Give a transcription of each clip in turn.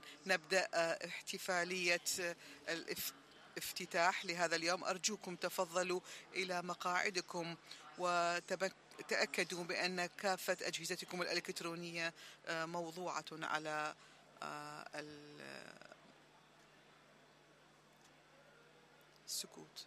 الآن نبدأ احتفالية الافتتاح لهذا اليوم. أرجوكم تفضلوا إلى مقاعدكم وتأكدوا بأن كافة أجهزتكم الإلكترونية موضوعة على السكوت.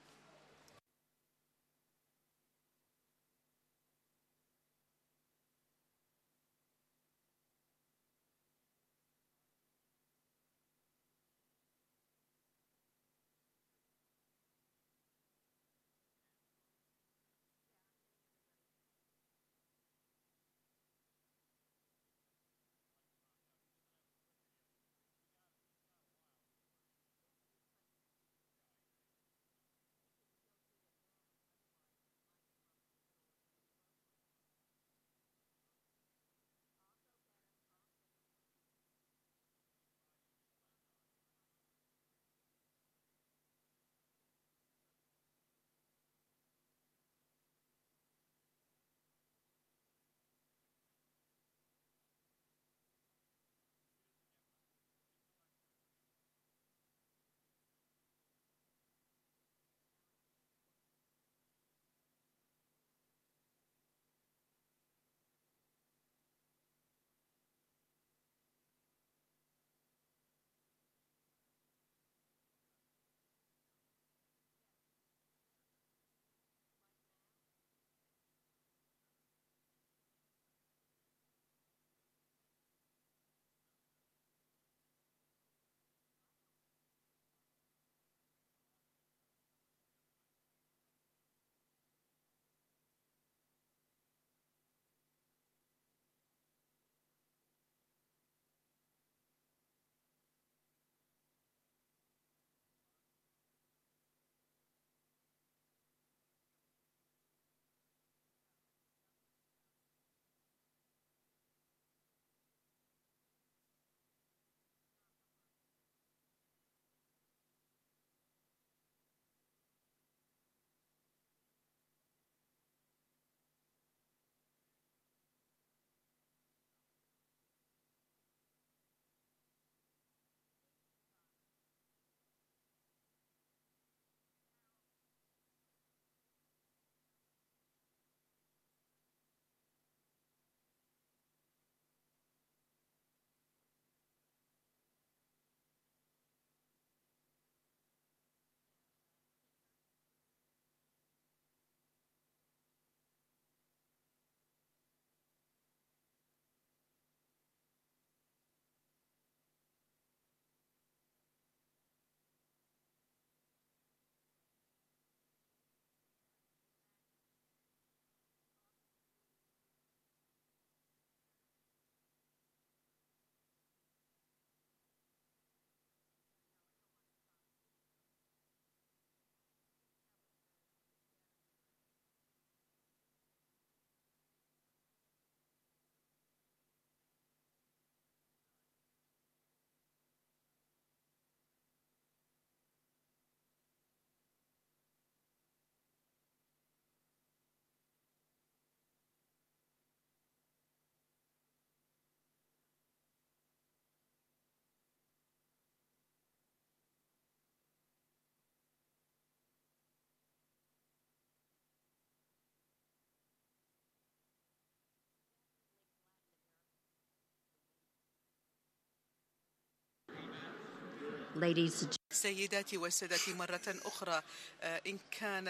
سيداتي وسادتي، مرة أخرى إن كان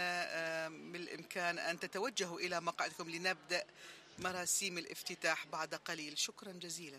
من الإمكان أن تتوجهوا إلى مقعدكم لنبدأ مراسيم الافتتاح بعد قليل. شكرا جزيلا.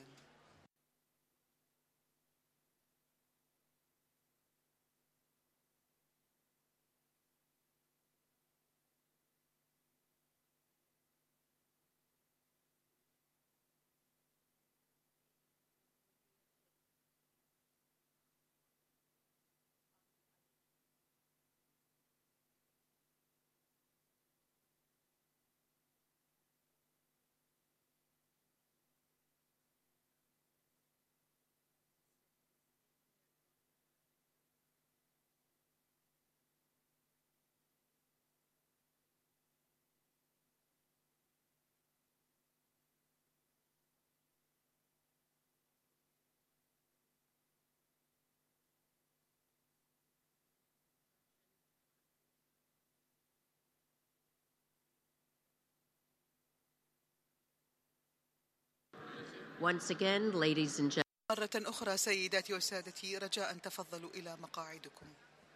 Once again, ladies and gentlemen. مرة أخرى سيداتي وسادتي رجاء تفضلوا إلى مقاعدكم.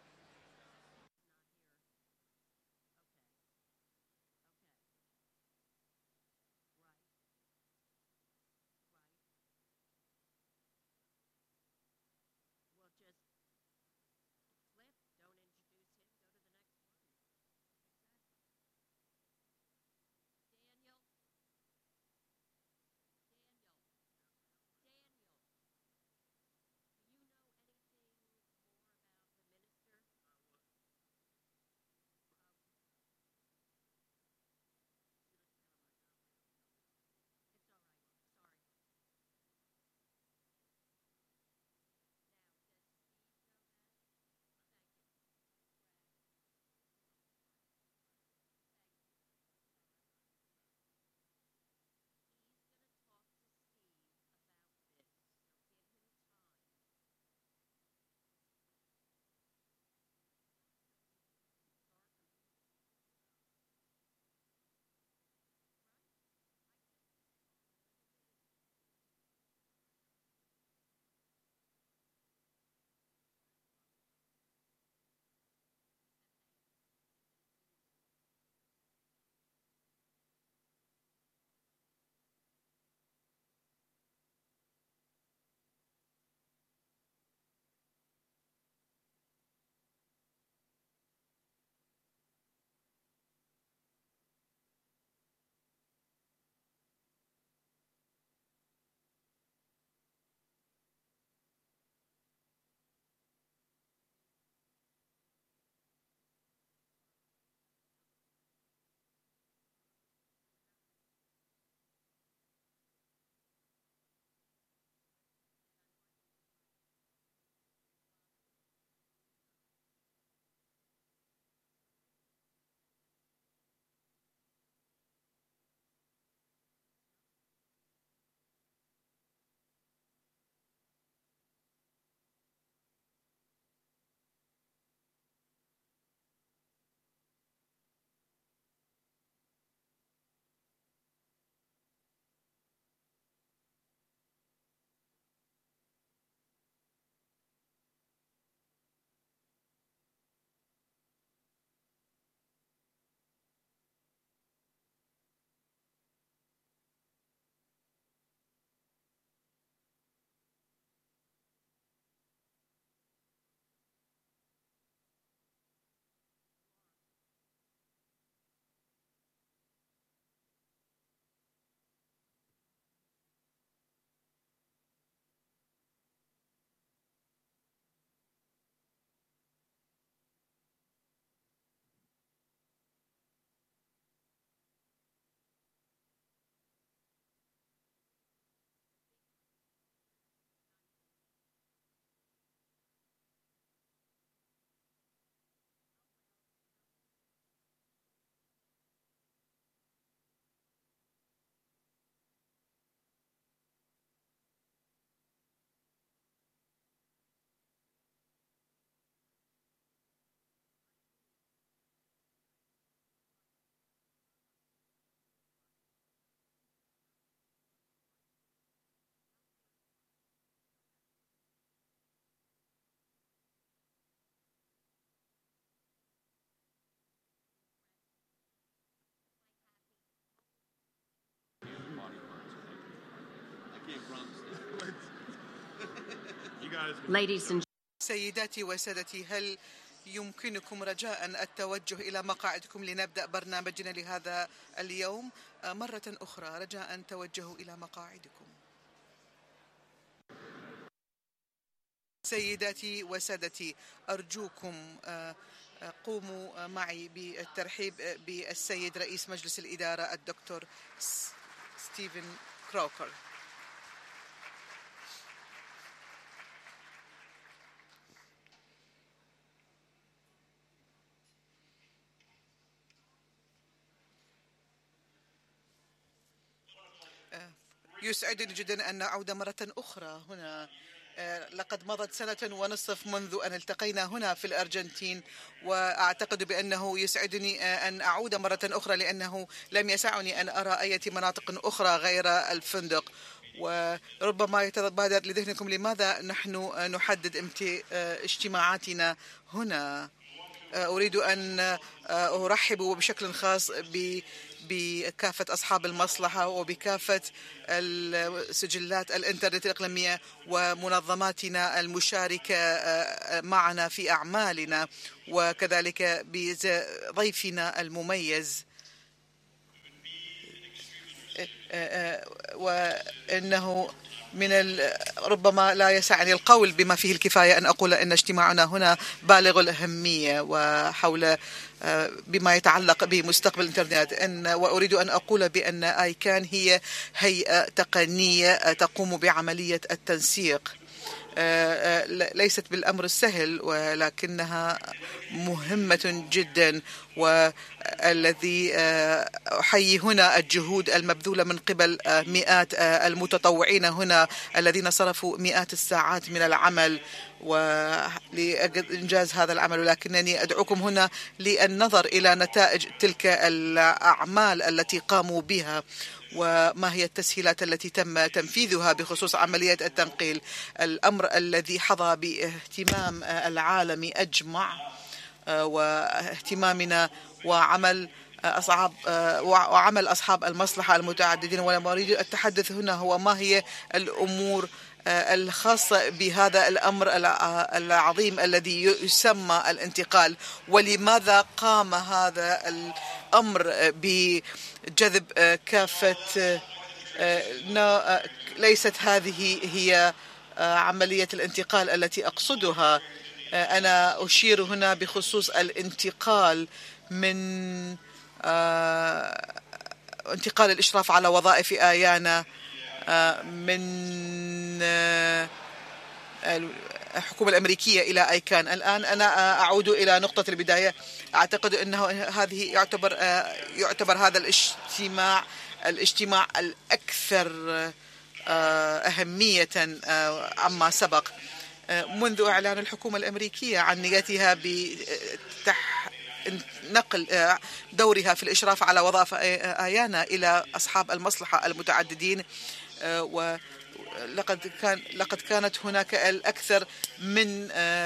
Ladies and سيداتي وسادتي هل يمكنكم رجاء التوجه إلى مقاعدكم لنبدأ برنامجنا لهذا اليوم؟ مرة أخرى رجاء توجهوا إلى مقاعدكم. سيداتي وسادتي أرجوكم قوموا معي بالترحيب بالسيد رئيس مجلس الإدارة الدكتور ستيفن كروكر. يسعدني جدا أن أعود مرة أخرى هنا. لقد مضت سنة ونصف منذ أن التقينا هنا في الأرجنتين، وأعتقد بأنه يسعدني أن أعود مرة أخرى لأنه لم يسعني أن أرى أي مناطق أخرى غير الفندق. وربما يتبادر لذهنكم لماذا نحن نحدد اجتماعاتنا هنا. أريد أن أرحب بشكل خاص بكافة أصحاب المصلحة وبكافة السجلات الإنترنت الإقليمية ومنظماتنا المشاركة معنا في أعمالنا، وكذلك بضيفنا المميز. وإنه ربما لا يسعني القول بما فيه الكفاية أن أقول أن اجتماعنا هنا بالغ الأهمية وحول بما يتعلق بمستقبل الإنترنت. وأريد أن أقول بأن آيكان هي هيئة تقنية تقوم بعملية التنسيق، ليست بالأمر السهل ولكنها مهمة جدا، والذي أحيي هنا الجهود المبذولة من قبل مئات المتطوعين هنا الذين صرفوا مئات الساعات من العمل لإنجاز هذا العمل. ولكنني أدعوكم هنا للنظر إلى نتائج تلك الأعمال التي قاموا بها وما هي التسهيلات التي تم تنفيذها بخصوص عملية التنقيل، الأمر الذي حظى باهتمام العالم أجمع واهتمامنا وعمل أصحاب المصلحة المتعددين. ولما أريد التحدث هنا هو ما هي الأمور الخاصة بهذا الأمر العظيم الذي يسمى الانتقال، ولماذا قام هذا الأمر بجذب كافة. ليست هذه هي عملية الانتقال التي أقصدها. أنا أشير هنا بخصوص الانتقال من انتقال الإشراف على وظائف آيانا من الحكومة الأمريكية إلى آيكان. الآن أنا أعود إلى نقطة البداية. أعتقد أنه يعتبر هذا الاجتماع الأكثر أهمية عما سبق منذ إعلان الحكومة الأمريكية عن نيتها نقل دورها في الإشراف على وظائف آيانا إلى أصحاب المصلحة المتعددين. لقد كانت هناك الأكثر من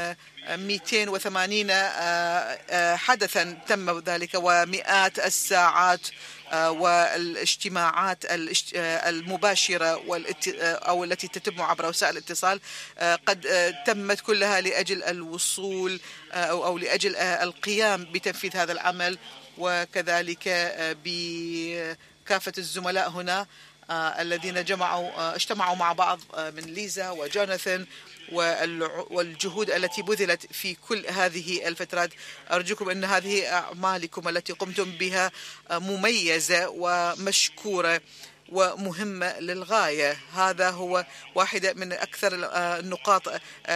280 حدثا تم ذلك، ومئات الساعات والاجتماعات المباشرة أو التي تتم عبر وسائل الاتصال قد تمت كلها لأجل الوصول أو لأجل القيام بتنفيذ هذا العمل. وكذلك بكافة الزملاء هنا الذين اجتمعوا مع بعض من ليزا وجوناثان والجهود التي بذلت في كل هذه الفترات. أرجوكم أن هذه أعمالكم التي قمتم بها مميزة ومشكورة ومهمة للغاية. هذا هو واحدة من أكثر النقاط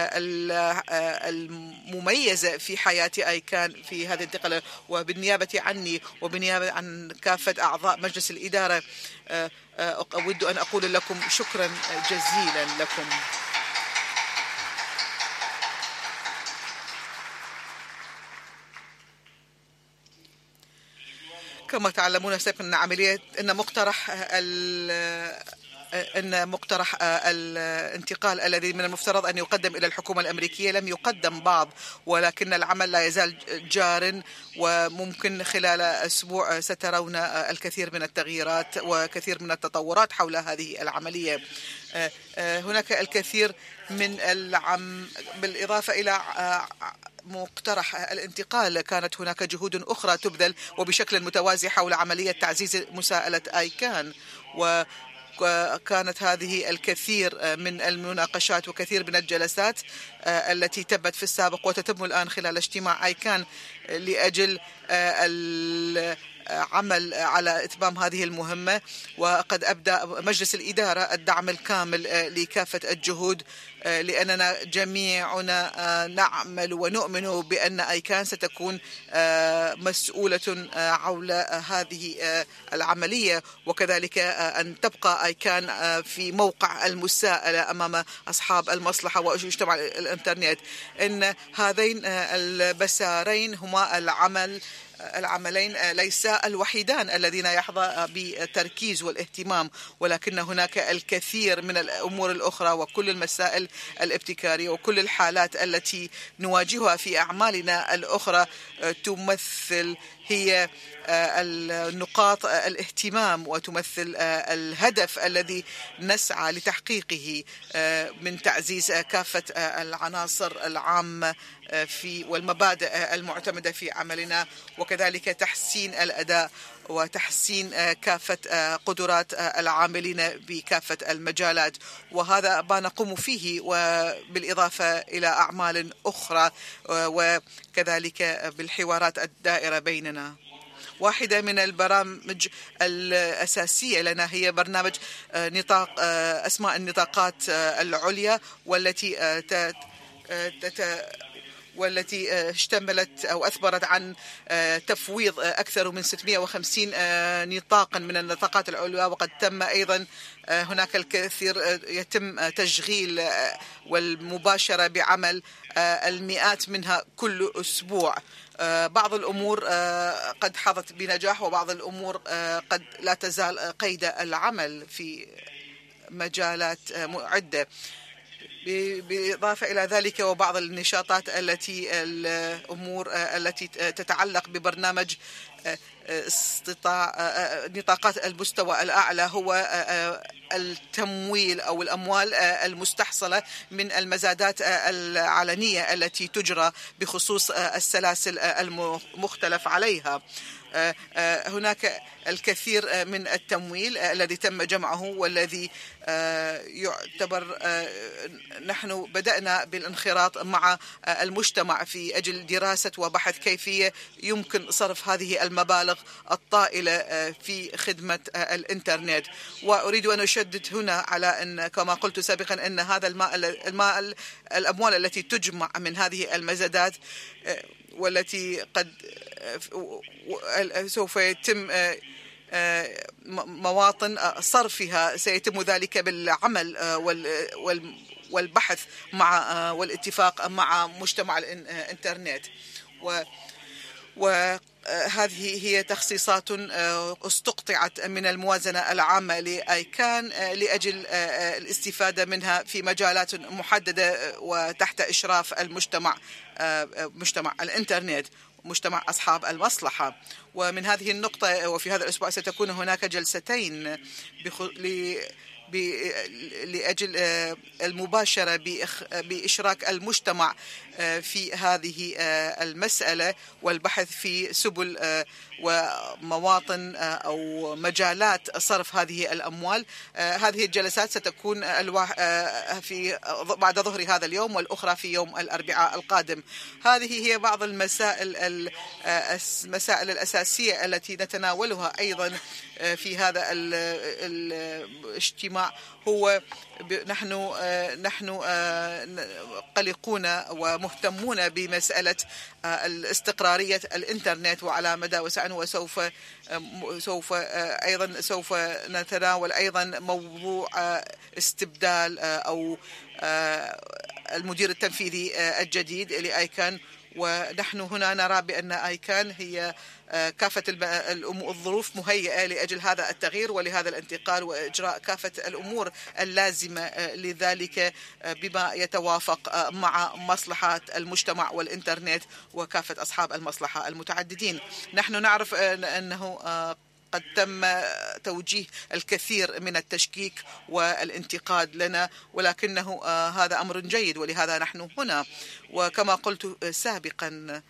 المميزة في حياة آيكان في هذه الانتقالة. وبالنيابة عني وبالنيابة عن كافة أعضاء مجلس الإدارة أود أن أقول لكم شكرا جزيلا لكم. كما تعلمون سابقا أن مقترح الانتقال الذي من المفترض أن يقدم إلى الحكومة الأمريكية لم يقدم بعض، ولكن العمل لا يزال جار، وممكن خلال أسبوع سترون الكثير من التغييرات وكثير من التطورات حول هذه العملية. هناك الكثير من بالإضافة إلى مقترح الانتقال كانت هناك جهود أخرى تبذل وبشكل متوازي حول عملية تعزيز مساءلة آيكان، وكانت هذه الكثير من المناقشات وكثير من الجلسات التي تمت في السابق وتتم الآن خلال اجتماع آيكان لأجل العمل على إتمام هذه المهمة. وقد أبدأ مجلس الإدارة الدعم الكامل لكافة الجهود، لأننا جميعنا نعمل ونؤمن بأن آيكان ستكون مسؤولة حول هذه العملية، وكذلك أن تبقى آيكان في موقع المساءلة أمام أصحاب المصلحة ومجتمع الإنترنت. إن هذين البسارين هما العمل العملين ليسا الوحيدان الذين يحظى بالتركيز والاهتمام، ولكن هناك الكثير من الأمور الأخرى وكل المسائل الابتكارية وكل الحالات التي نواجهها في أعمالنا الأخرى تمثل هي النقاط الاهتمام وتمثل الهدف الذي نسعى لتحقيقه من تعزيز كافة العناصر العامة والمبادئ المعتمدة في عملنا، وكذلك تحسين الأداء وتحسين كافة قدرات العاملين بكافة المجالات. وهذا ما نقوم فيه وبالإضافة إلى أعمال أخرى وكذلك بالحوارات الدائرة بيننا. واحدة من البرامج الأساسية لنا هي برنامج نطاق أسماء النطاقات العليا والتي اشتملت أو أثبرت عن تفويض أكثر من 650 نطاقا من النطاقات العليا، وقد تم أيضا هناك الكثير يتم تشغيل والمباشرة بعمل المئات منها كل أسبوع. بعض الأمور قد حظت بنجاح وبعض الأمور قد لا تزال قيد العمل في مجالات عدة. بالإضافة إلى ذلك وبعض النشاطات الأمور التي تتعلق ببرنامج استطاع نطاقات المستوى الأعلى هو التمويل أو الأموال المستحصلة من المزادات العلنية التي تجرى بخصوص السلاسل المختلف عليها. هناك الكثير من التمويل الذي تم جمعه والذي يعتبر نحن بدأنا بالانخراط مع المجتمع في أجل دراسة وبحث كيفية يمكن صرف هذه المبالغ الطائلة في خدمة الإنترنت. وأريد أن أشدد هنا على أن كما قلت سابقا أن هذا الأموال التي تجمع من هذه المزادات والتي قد سوف يتم مواطن صرفها سيتم ذلك بالعمل والبحث مع والاتفاق مع مجتمع الإنترنت. وهذه هي تخصيصات استقطعت من الموازنة العامة لآيكان لأجل الاستفادة منها في مجالات محددة وتحت إشراف مجتمع الإنترنت، مجتمع أصحاب المصلحة. ومن هذه النقطة وفي هذا الأسبوع ستكون هناك جلستين لأجل المباشرة بإشراك المجتمع في هذه المسألة والبحث في سبل ومواطن أو مجالات صرف هذه الأموال. هذه الجلسات ستكون بعد ظهر هذا اليوم والأخرى في يوم الأربعاء القادم. هذه هي بعض المسائل الأساسية التي نتناولها أيضا في هذا الاجتماع. هو نحن قلقون ومهتمون بمسألة الاستقرارية الإنترنت وعلى مدى وسع، وسوف نتناول أيضا موضوع استبدال أو المدير التنفيذي الجديد لآيكان. ونحن هنا نرى بأن آيكان هي كافة الظروف مهيئة لأجل هذا التغيير ولهذا الانتقال وإجراء كافة الأمور اللازمة لذلك بما يتوافق مع مصلحة المجتمع والإنترنت وكافة أصحاب المصلحة المتعددين. نحن نعرف أنه قد تم توجيه الكثير من التشكيك والانتقاد لنا، ولكنه هذا أمر جيد ولهذا نحن هنا. وكما قلت سابقا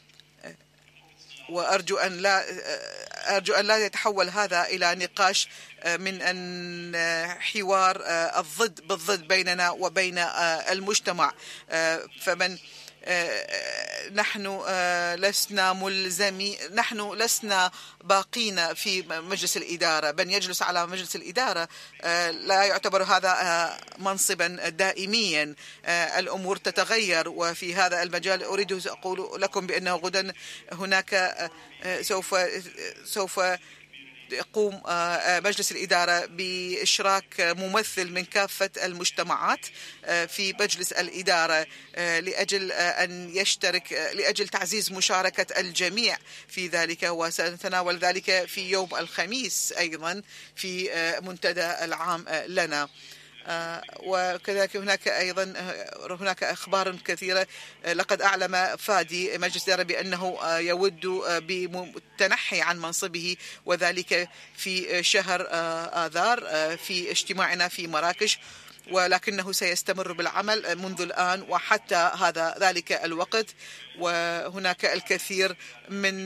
وأرجو أن لا يتحول هذا إلى نقاش من أن حوار الضد بالضد بيننا وبين المجتمع. فمن نحن لسنا ملزمين، نحن لسنا باقين في مجلس الإدارة. من يجلس على مجلس الإدارة لا يعتبر هذا منصبا دائميا، الأمور تتغير. وفي هذا المجال أريد أن أقول لكم بأنه غدا هناك سوف يقوم مجلس الإدارة بإشراك ممثل من كافة المجتمعات في مجلس الإدارة لأجل أن يشترك لأجل تعزيز مشاركة الجميع في ذلك، وسنتناول ذلك في يوم الخميس أيضا في منتدى العام لنا. وكذلك هناك أخبار كثيرة. لقد أعلم فادي مجلس الإدارة بأنه يود بالتنحي عن منصبه، وذلك في شهر آذار في اجتماعنا في مراكش، ولكنه سيستمر بالعمل منذ الآن وحتى ذلك الوقت. وهناك الكثير من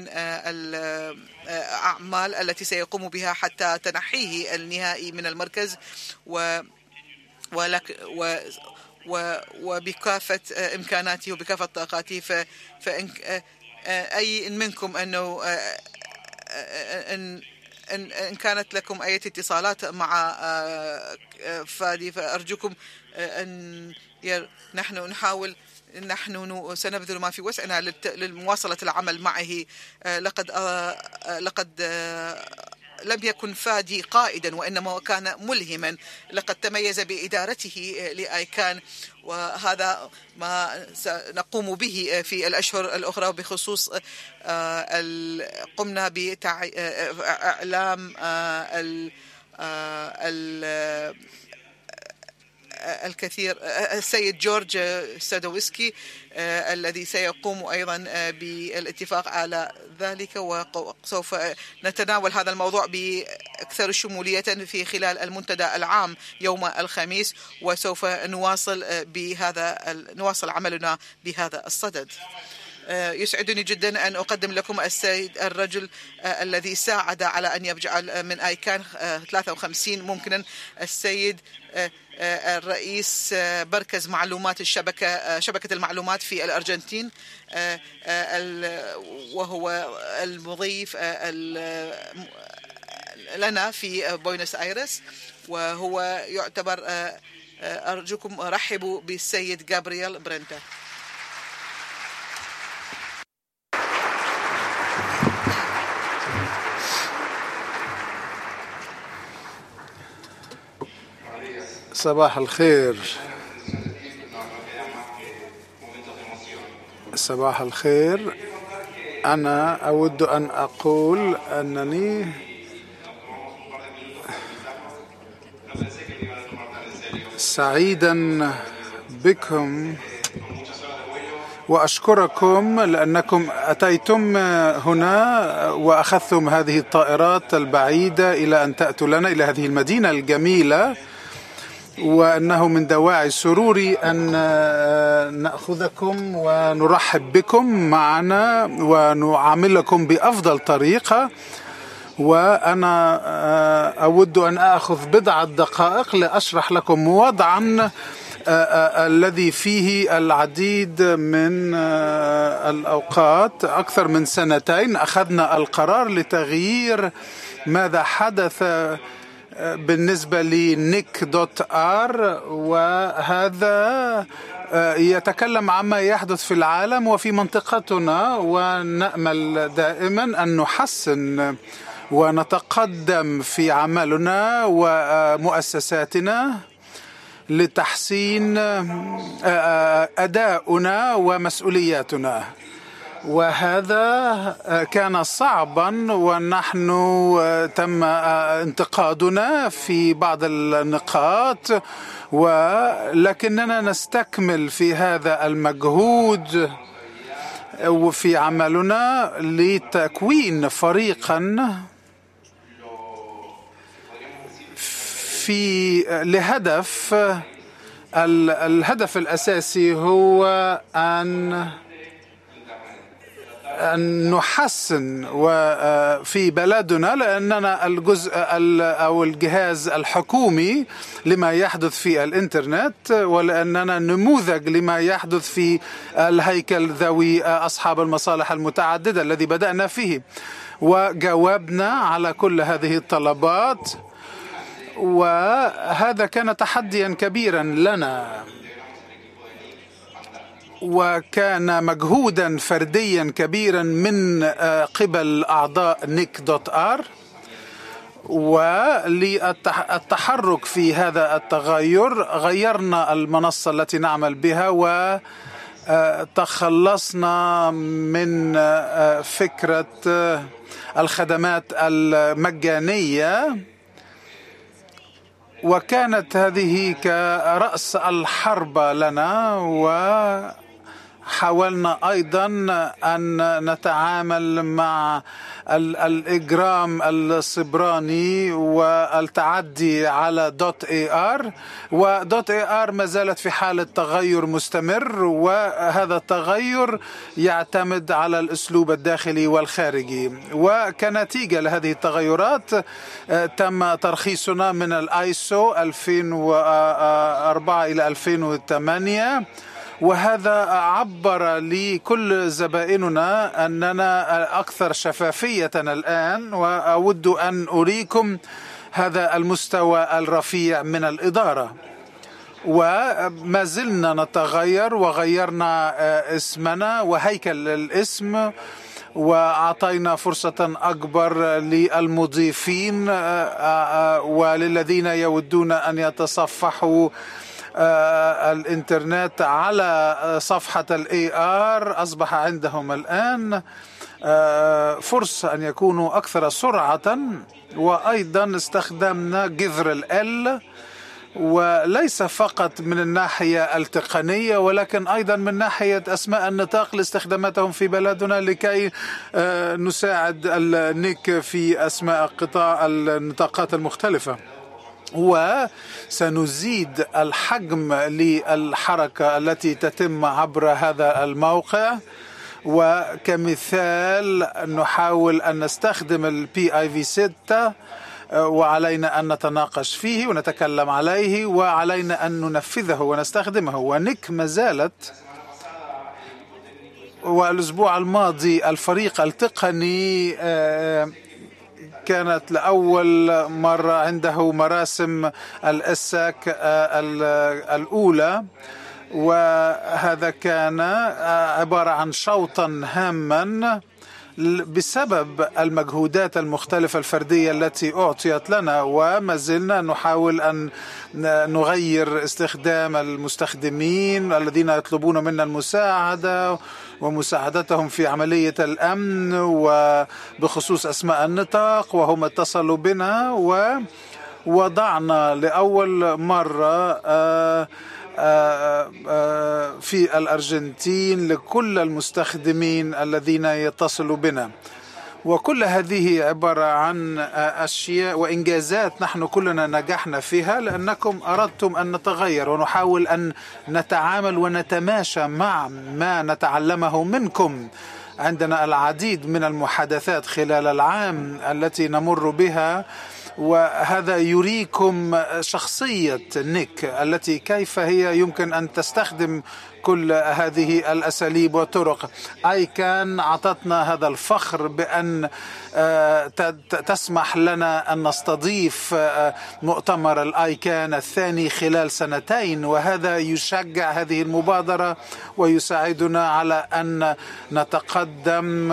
الأعمال التي سيقوم بها حتى تنحيه النهائي من المركز، وبكافة إمكاناته وبكافة طاقاته. فإن أي منكم أنه إن كانت لكم أي اتصالات مع فادي فأرجوكم أن نحن نحاول، نحن سنبذل ما في وسعنا لمواصلة العمل معه. لقد لم يكن فادي قائدا وإنما كان ملهما. لقد تميز بإدارته لآيكان، وهذا ما سنقوم به في الأشهر الأخرى. بخصوص قمنا بإعلام الكثير السيد جورج سادويسكي الذي سيقوم أيضا بالاتفاق على ذلك، وسوف نتناول هذا الموضوع بأكثر شمولية في خلال المنتدى العام يوم الخميس، وسوف نواصل عملنا بهذا الصدد. يسعدني جدا أن أقدم لكم السيد الرجل الذي ساعد على أن يجعل من آيكان 53 ممكنا، السيد الرئيس مركز معلومات شبكة المعلومات في الأرجنتين، وهو المضيف لنا في بوينس آيرس، وهو يعتبر أرجوكم رحبوا بالسيد جابرييل برنتا. صباح الخير. صباح الخير. أنا أود أن أقول أنني سعيدا بكم وأشكركم لأنكم أتيتم هنا وأخذتم هذه الطائرات البعيدة إلى أن تأتوا لنا إلى هذه المدينة الجميلة، وأنه من دواعي سروري أن نأخذكم ونرحب بكم معنا ونعاملكم بأفضل طريقة. وأنا أود أن أخذ بضعة دقائق لأشرح لكم وضعا الذي فيه العديد من الأوقات. أكثر من 2 أخذنا القرار لتغيير ماذا حدث بالنسبة لNIC.R، وهذا يتكلم عما يحدث في العالم وفي منطقتنا، ونأمل دائما أن نحسن ونتقدم في عملنا ومؤسساتنا لتحسين أداؤنا ومسؤولياتنا. وهذا كان صعبا، ونحن تم انتقادنا في بعض النقاط، ولكننا نستكمل في هذا المجهود وفي عملنا لتكوين فريقا لهدف. الهدف الأساسي هو أن نحسن وفي بلدنا، لأننا الجزء أو الجهاز الحكومي لما يحدث في الإنترنت، ولأننا نموذج لما يحدث في الهيكل ذوي أصحاب المصالح المتعددة الذي بدأنا فيه. وجاوبنا على كل هذه الطلبات، وهذا كان تحديا كبيرا لنا، وكان مجهودا فرديا كبيرا من قبل أعضاء NIC.R. وللتحرك في هذا التغير غيرنا المنصة التي نعمل بها وتخلصنا من فكرة الخدمات المجانية، وكانت هذه كرأس الحرب لنا. وحاولنا أيضا أن نتعامل مع الإجرام الصبراني والتعدي على .AR، و .AR ما زالت في حالة تغير مستمر، وهذا التغير يعتمد على الأسلوب الداخلي والخارجي. وكنتيجة لهذه التغيرات تم ترخيصنا من الآيسو 2004 إلى 2008، وهذا عبر لكل زبائننا أننا أكثر شفافية الآن. وأود أن أريكم هذا المستوى الرفيع من الإدارة. وما زلنا نتغير، وغيرنا اسمنا وهيكل الاسم، وأعطينا فرصة أكبر للمضيفين وللذين يودون أن يتصفحوا الإنترنت على صفحة الAR. أصبح عندهم الآن فرصة أن يكونوا أكثر سرعة. وأيضا استخدمنا جذر ال وليس فقط من الناحية التقنية، ولكن أيضا من ناحية أسماء النطاق لاستخداماتهم في بلدنا، لكي نساعد النيك في أسماء قطاع النطاقات المختلفة. وسنزيد الحجم للحركة التي تتم عبر هذا الموقع. وكمثال نحاول أن نستخدم PIV6، وعلينا أن نتناقش فيه ونتكلم عليه، وعلينا أن ننفذه ونستخدمه. ونك ما زالت. والأسبوع الماضي الفريق التقني كانت لأول مرة عنده مراسم الإساك الأولى، وهذا كان عبارة عن شوطا هاما بسبب المجهودات المختلفة الفردية التي أعطيت لنا. وما زلنا نحاول أن نغير استخدام المستخدمين الذين يطلبون منا المساعدة ومساعدتهم في عملية الأمن وبخصوص أسماء النطاق، وهم اتصلوا بنا ووضعنا لأول مرة في الأرجنتين لكل المستخدمين الذين يتصلوا بنا. وكل هذه عبارة عن أشياء وإنجازات نحن كلنا نجحنا فيها، لأنكم أردتم أن نتغير ونحاول أن نتعامل ونتماشى مع ما نتعلمه منكم. عندنا العديد من المحادثات خلال العام التي نمر بها، وهذا يريكم شخصية نيك التي كيف هي يمكن أن تستخدم كل هذه الأساليب والطرق. ICANN أعطتنا هذا الفخر بأن تسمح لنا أن نستضيف مؤتمر الICANN الثاني خلال 2 وهذا يشجع هذه المبادرة ويساعدنا على أن نتقدم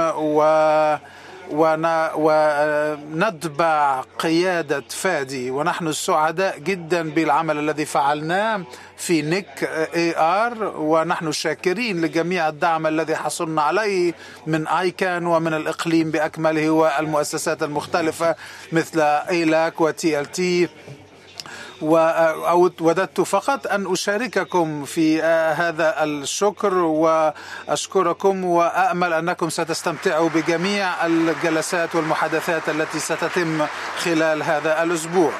ونتبع قيادة فادي. ونحن سعداء جدا بالعمل الذي فعلناه في نيك AR، ونحن شاكرين لجميع الدعم الذي حصلنا عليه من ICANN ومن الإقليم بأكمله والمؤسسات المختلفة مثل AILAC وTLT. ووددت فقط أن أشارككم في هذا الشكر وأشكركم، وأأمل أنكم ستستمتعوا بجميع الجلسات والمحادثات التي ستتم خلال هذا الأسبوع.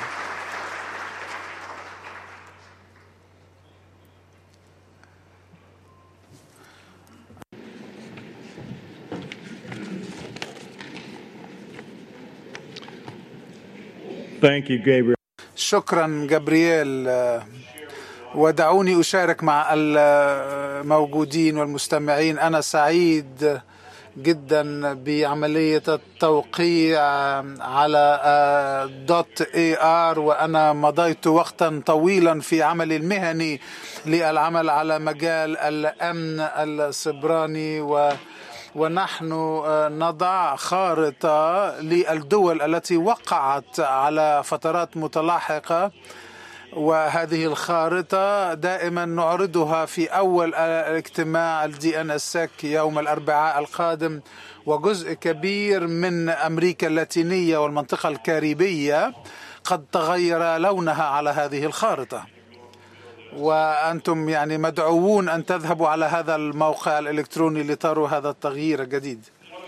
Thank you, Gabriel. شكرا جابرييل. ودعوني أشارك مع الموجودين والمستمعين. أنا سعيد جدا بعملية التوقيع على .AR، وأنا مضيت وقتا طويلا في عملي المهني للعمل على مجال الأمن السيبراني ونحن نضع خارطة للدول التي وقعت على فترات متلاحقة، وهذه الخارطة دائما نعرضها في أول اجتماع DNSSEC يوم الأربعاء القادم. وجزء كبير من أمريكا اللاتينية والمنطقة الكاريبية قد تغير لونها على هذه الخارطة، وأنتم يعني مدعوون أن تذهبوا على هذا الموقع الإلكتروني لتروا هذا التغيير الجديد.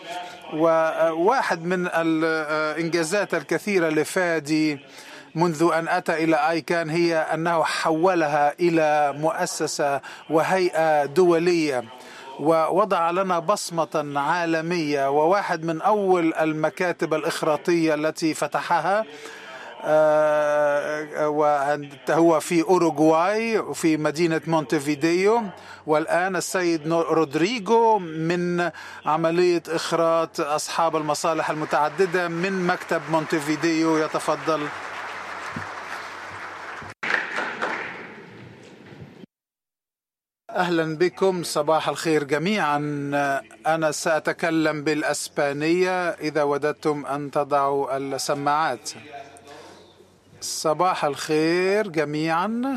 وواحد من الإنجازات الكثيرة لفادي منذ أن أتى إلى آيكان هي أنه حولها إلى مؤسسة وهيئة دولية، ووضع لنا بصمة عالمية. وواحد من أول المكاتب الإخراطية التي فتحها وهو في أوروغواي وفي مدينة مونتفيديو، والآن السيد رودريغو من عملية إخراط أصحاب المصالح المتعددة من مكتب مونتفيديو يتفضل. أهلا بكم، صباح الخير جميعا. أنا سأتكلم بالأسبانية إذا وددتم أن تضعوا السماعات. صباح الخير جميعا.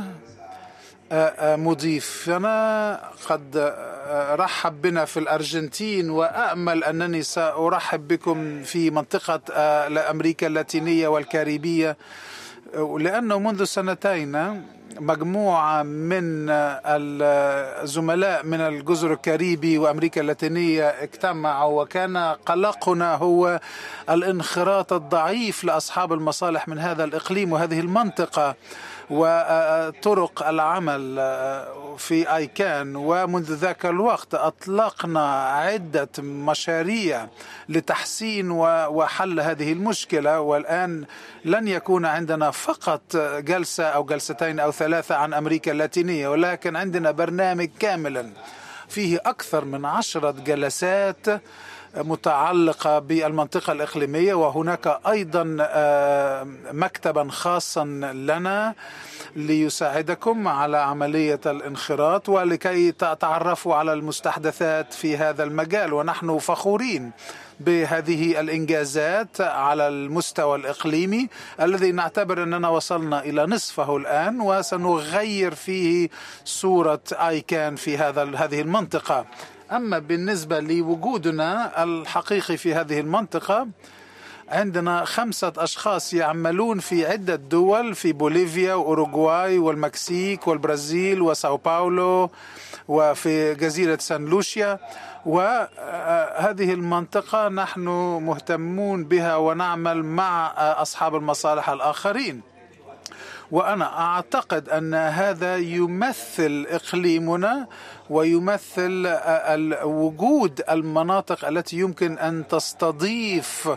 مضيفنا قد رحب بنا في الأرجنتين، وأأمل أنني سأرحب بكم في منطقة أمريكا اللاتينية والكاريبية، لأنه منذ سنتين مجموعة من الزملاء من الجزر الكاريبي وأمريكا اللاتينية اجتمعوا، وكان قلقنا هو الانخراط الضعيف لأصحاب المصالح من هذا الإقليم وهذه المنطقة وطرق العمل في آيكان. ومنذ ذاك الوقت أطلقنا عدة مشاريع لتحسين وحل هذه المشكلة، والآن لن يكون عندنا فقط جلسة أو جلستين أو ثلاثة عن أمريكا اللاتينية، ولكن عندنا برنامج كاملا فيه أكثر من 10 جلسات متعلقة بالمنطقة الإقليمية، وهناك أيضا مكتبا خاصا لنا ليساعدكم على عملية الانخراط ولكي تتعرفوا على المستحدثات في هذا المجال. ونحن فخورين بهذه الإنجازات على المستوى الإقليمي الذي نعتبر أننا وصلنا إلى نصفه الآن، وسنغير فيه صورة آيكان في هذه المنطقة. أما بالنسبة لوجودنا الحقيقي في هذه المنطقة، عندنا 5 أشخاص يعملون في عدة دول، في بوليفيا وأوروغواي والمكسيك والبرازيل وساو باولو وفي جزيرة سان لوشيا. وهذه المنطقة نحن مهتمون بها ونعمل مع أصحاب المصالح الآخرين، وأنا أعتقد أن هذا يمثل إقليمنا ويمثل وجود المناطق التي يمكن أن تستضيف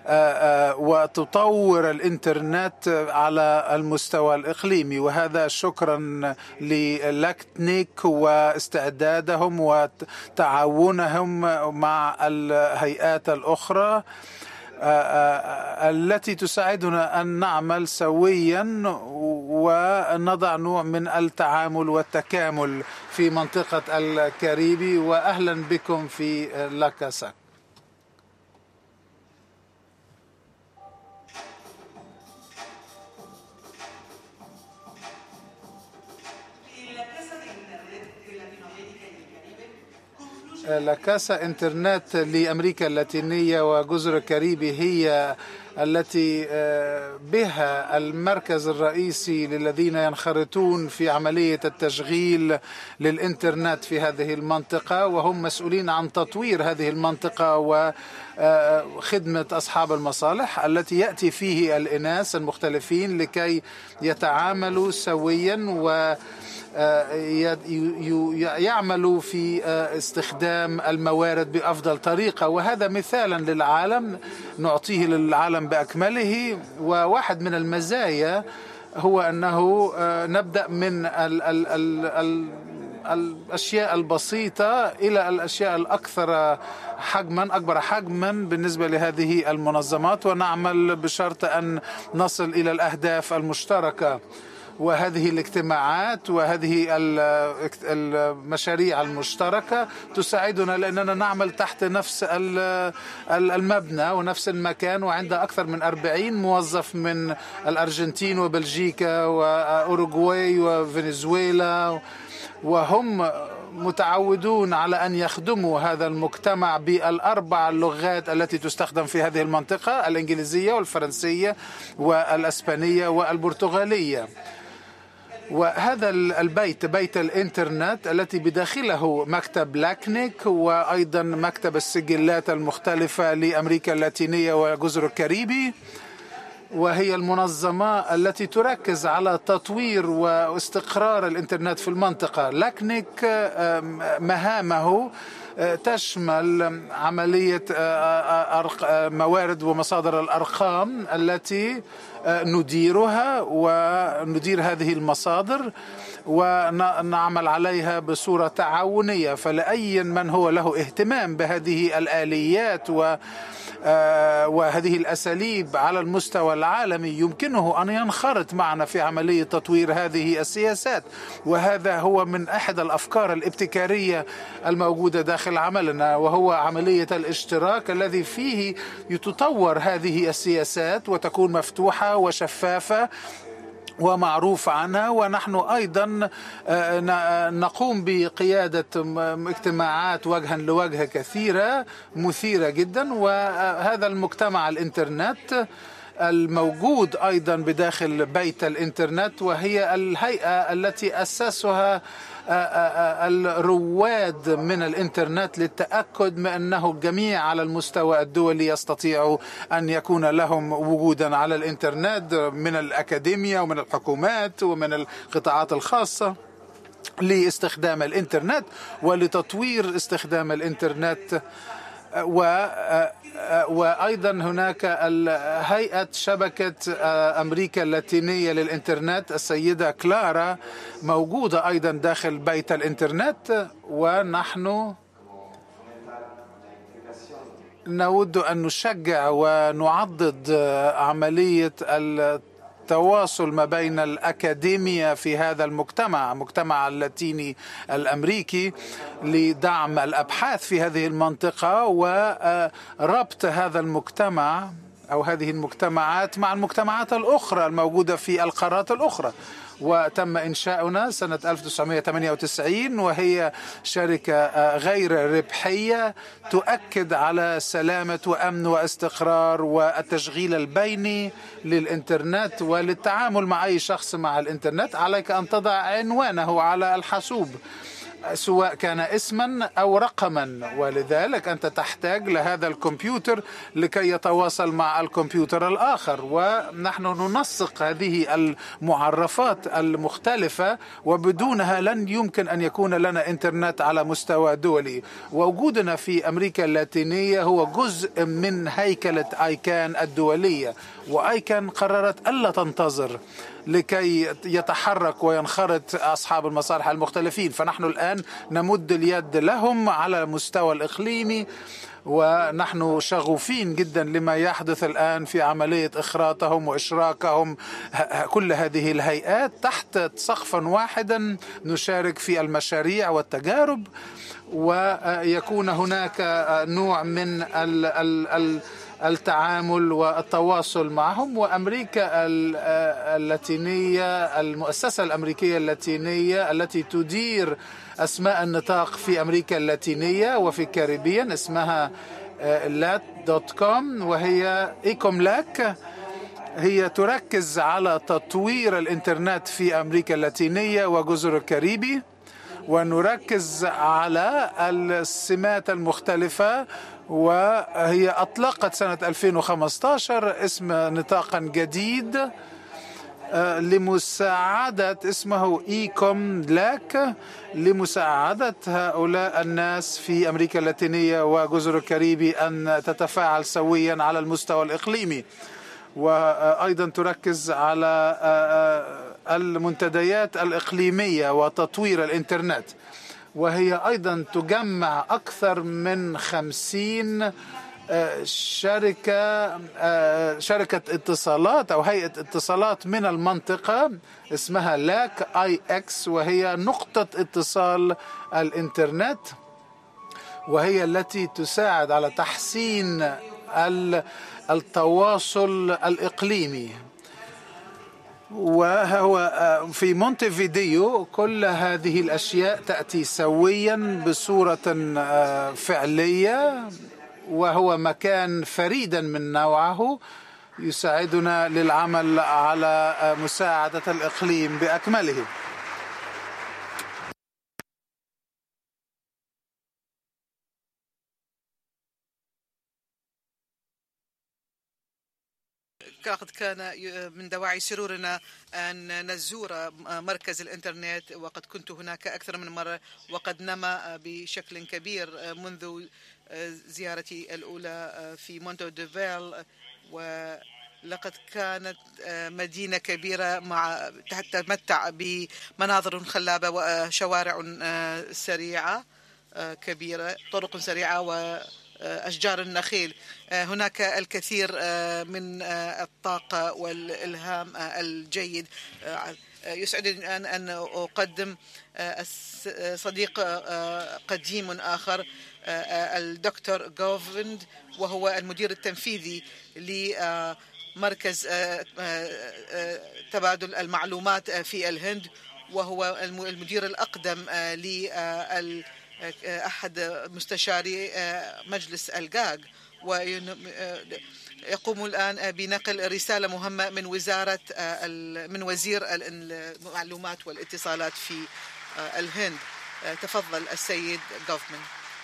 وتطور الإنترنت على المستوى الإقليمي. وهذا شكرا للاكتنيك واستعدادهم وتعاونهم مع الهيئات الأخرى التي تساعدنا أن نعمل سويا ونضع نوع من التعامل والتكامل في منطقة الكاريبي. وأهلا بكم في لاكاسا. لاكاسا انترنت لأمريكا اللاتينية وجزر الكاريبي هي التي بها المركز الرئيسي للذين ينخرطون في عملية التشغيل للإنترنت في هذه المنطقة، وهم مسؤولين عن تطوير هذه المنطقة وخدمة أصحاب المصالح التي يأتي فيه الإناس المختلفين لكي يتعاملوا سويا يعملوا في استخدام الموارد بأفضل طريقة. وهذا مثالا للعالم نعطيه للعالم بأكمله. وواحد من المزايا هو أنه نبدأ من الأشياء البسيطة إلى الأشياء الأكثر حجما، أكبر حجما بالنسبة لهذه المنظمات، ونعمل بشرط أن نصل إلى الأهداف المشتركة. وهذه الاجتماعات وهذه المشاريع المشتركة تساعدنا لأننا نعمل تحت نفس المبنى ونفس المكان، وعندها أكثر من 40 موظف من الأرجنتين وبلجيكا وأوروغواي وفنزويلا، وهم متعودون على أن يخدموا هذا المجتمع بالأربع اللغات التي تستخدم في هذه المنطقة: الإنجليزية والفرنسية والأسبانية والبرتغالية. وهذا البيت، بيت الإنترنت التي بداخله مكتب لاكنيك وأيضا مكتب السجلات المختلفة لأمريكا اللاتينية وجزر الكاريبي، وهي المنظمة التي تركز على تطوير واستقرار الإنترنت في المنطقة. لاكنيك مهامه تشمل عملية موارد ومصادر الأرقام التي نديرها وندير هذه المصادر ونعمل عليها بصورة تعاونية. فلأي من هو له اهتمام بهذه الآليات وهذه الأساليب على المستوى العالمي يمكنه أن ينخرط معنا في عملية تطوير هذه السياسات. وهذا هو من أحد الأفكار الابتكارية الموجودة داخل عملنا، وهو عملية الاشتراك الذي فيه تطور هذه السياسات وتكون مفتوحة وشفافة ومعروف عنها. ونحن أيضا نقوم بقيادة اجتماعات وجها لوجه كثيرة مثيرة جدا. وهذا المجتمع الإنترنت الموجود أيضا بداخل بيت الإنترنت، وهي الهيئة التي أسسها الرواد من الإنترنت للتأكد من أنه الجميع على المستوى الدولي يستطيع أن يكون لهم وجودا على الإنترنت، من الأكاديمية ومن الحكومات ومن القطاعات الخاصة، لاستخدام الإنترنت ولتطوير استخدام الإنترنت. وأيضا هناك هيئة شبكة أمريكا اللاتينية للإنترنت، السيدة كلارا موجودة أيضا داخل بيت الإنترنت. ونحن نود أن نشجع ونعضد عملية التواصل ما بين الأكاديمية في هذا المجتمع اللاتيني الأمريكي لدعم الأبحاث في هذه المنطقة وربط هذا المجتمع أو هذه المجتمعات مع المجتمعات الأخرى الموجودة في القارات الأخرى. وتم إنشاؤنا سنة 1998، وهي شركة غير ربحية تؤكد على سلامة وأمن واستقرار والتشغيل البيني للإنترنت. وللتعامل مع أي شخص مع الإنترنت عليك أن تضع عنوانه على الحاسوب، سواء كان اسما أو رقما، ولذلك أنت تحتاج لهذا الكمبيوتر لكي يتواصل مع الكمبيوتر الآخر. ونحن ننسق هذه المعرفات المختلفة، وبدونها لن يمكن أن يكون لنا إنترنت على مستوى دولي. ووجودنا في أمريكا اللاتينية هو جزء من هيكلة آيكان الدولية، وآيكان قررت ألا تنتظر لكي يتحرك وينخرط أصحاب المصالح المختلفين. فنحن الآن نمد اليد لهم على المستوى الإقليمي، ونحن شغوفين جدا لما يحدث الآن في عملية إخراطهم وإشراكهم كل هذه الهيئات تحت سقف واحدا. نشارك في المشاريع والتجارب، ويكون هناك نوع من التعامل والتواصل معهم. وأمريكا اللاتينية، المؤسسة الأمريكية اللاتينية التي تدير أسماء النطاق في أمريكا اللاتينية وفي الكاريبيان اسمها lat.com، وهي إيكوملاك، هي تركز على تطوير الإنترنت في أمريكا اللاتينية وجزر الكاريبي، ونركز على السمات المختلفة. وهي أطلقت سنة 2015 اسم نطاقا جديد لمساعدة، اسمه إيكوم لاك، لمساعدة هؤلاء الناس في أمريكا اللاتينية وجزر الكاريبي أن تتفاعل سويا على المستوى الإقليمي. وأيضا تركز على المنتديات الإقليمية وتطوير الإنترنت. وهي أيضا تجمع أكثر من 50 شركة اتصالات أو هيئة اتصالات من المنطقة اسمها لاك آي إكس، وهي نقطة اتصال الإنترنت، وهي التي تساعد على تحسين التواصل الإقليمي. وهو في مونتفيديو كل هذه الأشياء تأتي سويا بصورة فعلية، وهو مكان فريدا من نوعه يساعدنا للعمل على مساعدة الإقليم بأكمله. قد كان من دواعي سرورنا أن نزور مركز الإنترنت، وقد كنت هناك أكثر من مرة، وقد نما بشكل كبير منذ زيارتي الأولى في مونتو ديفيل، ولقد كانت مدينة كبيرة تتمتع بمناظر خلابة وشوارع سريعة كبيرة، طرق سريعة وأشجار النخيل. هناك الكثير من الطاقة والإلهام الجيد. يسعدني أن أقدم صديق قديم آخر، الدكتور جوفند، وهو المدير التنفيذي لمركز تبادل المعلومات في الهند، وهو المدير الأقدم أحد مستشاري مجلس الجاج، ويقوم الآن بنقل رسالة مهمة من وزير المعلومات والاتصالات في الهند. تفضل السيد جوفمان.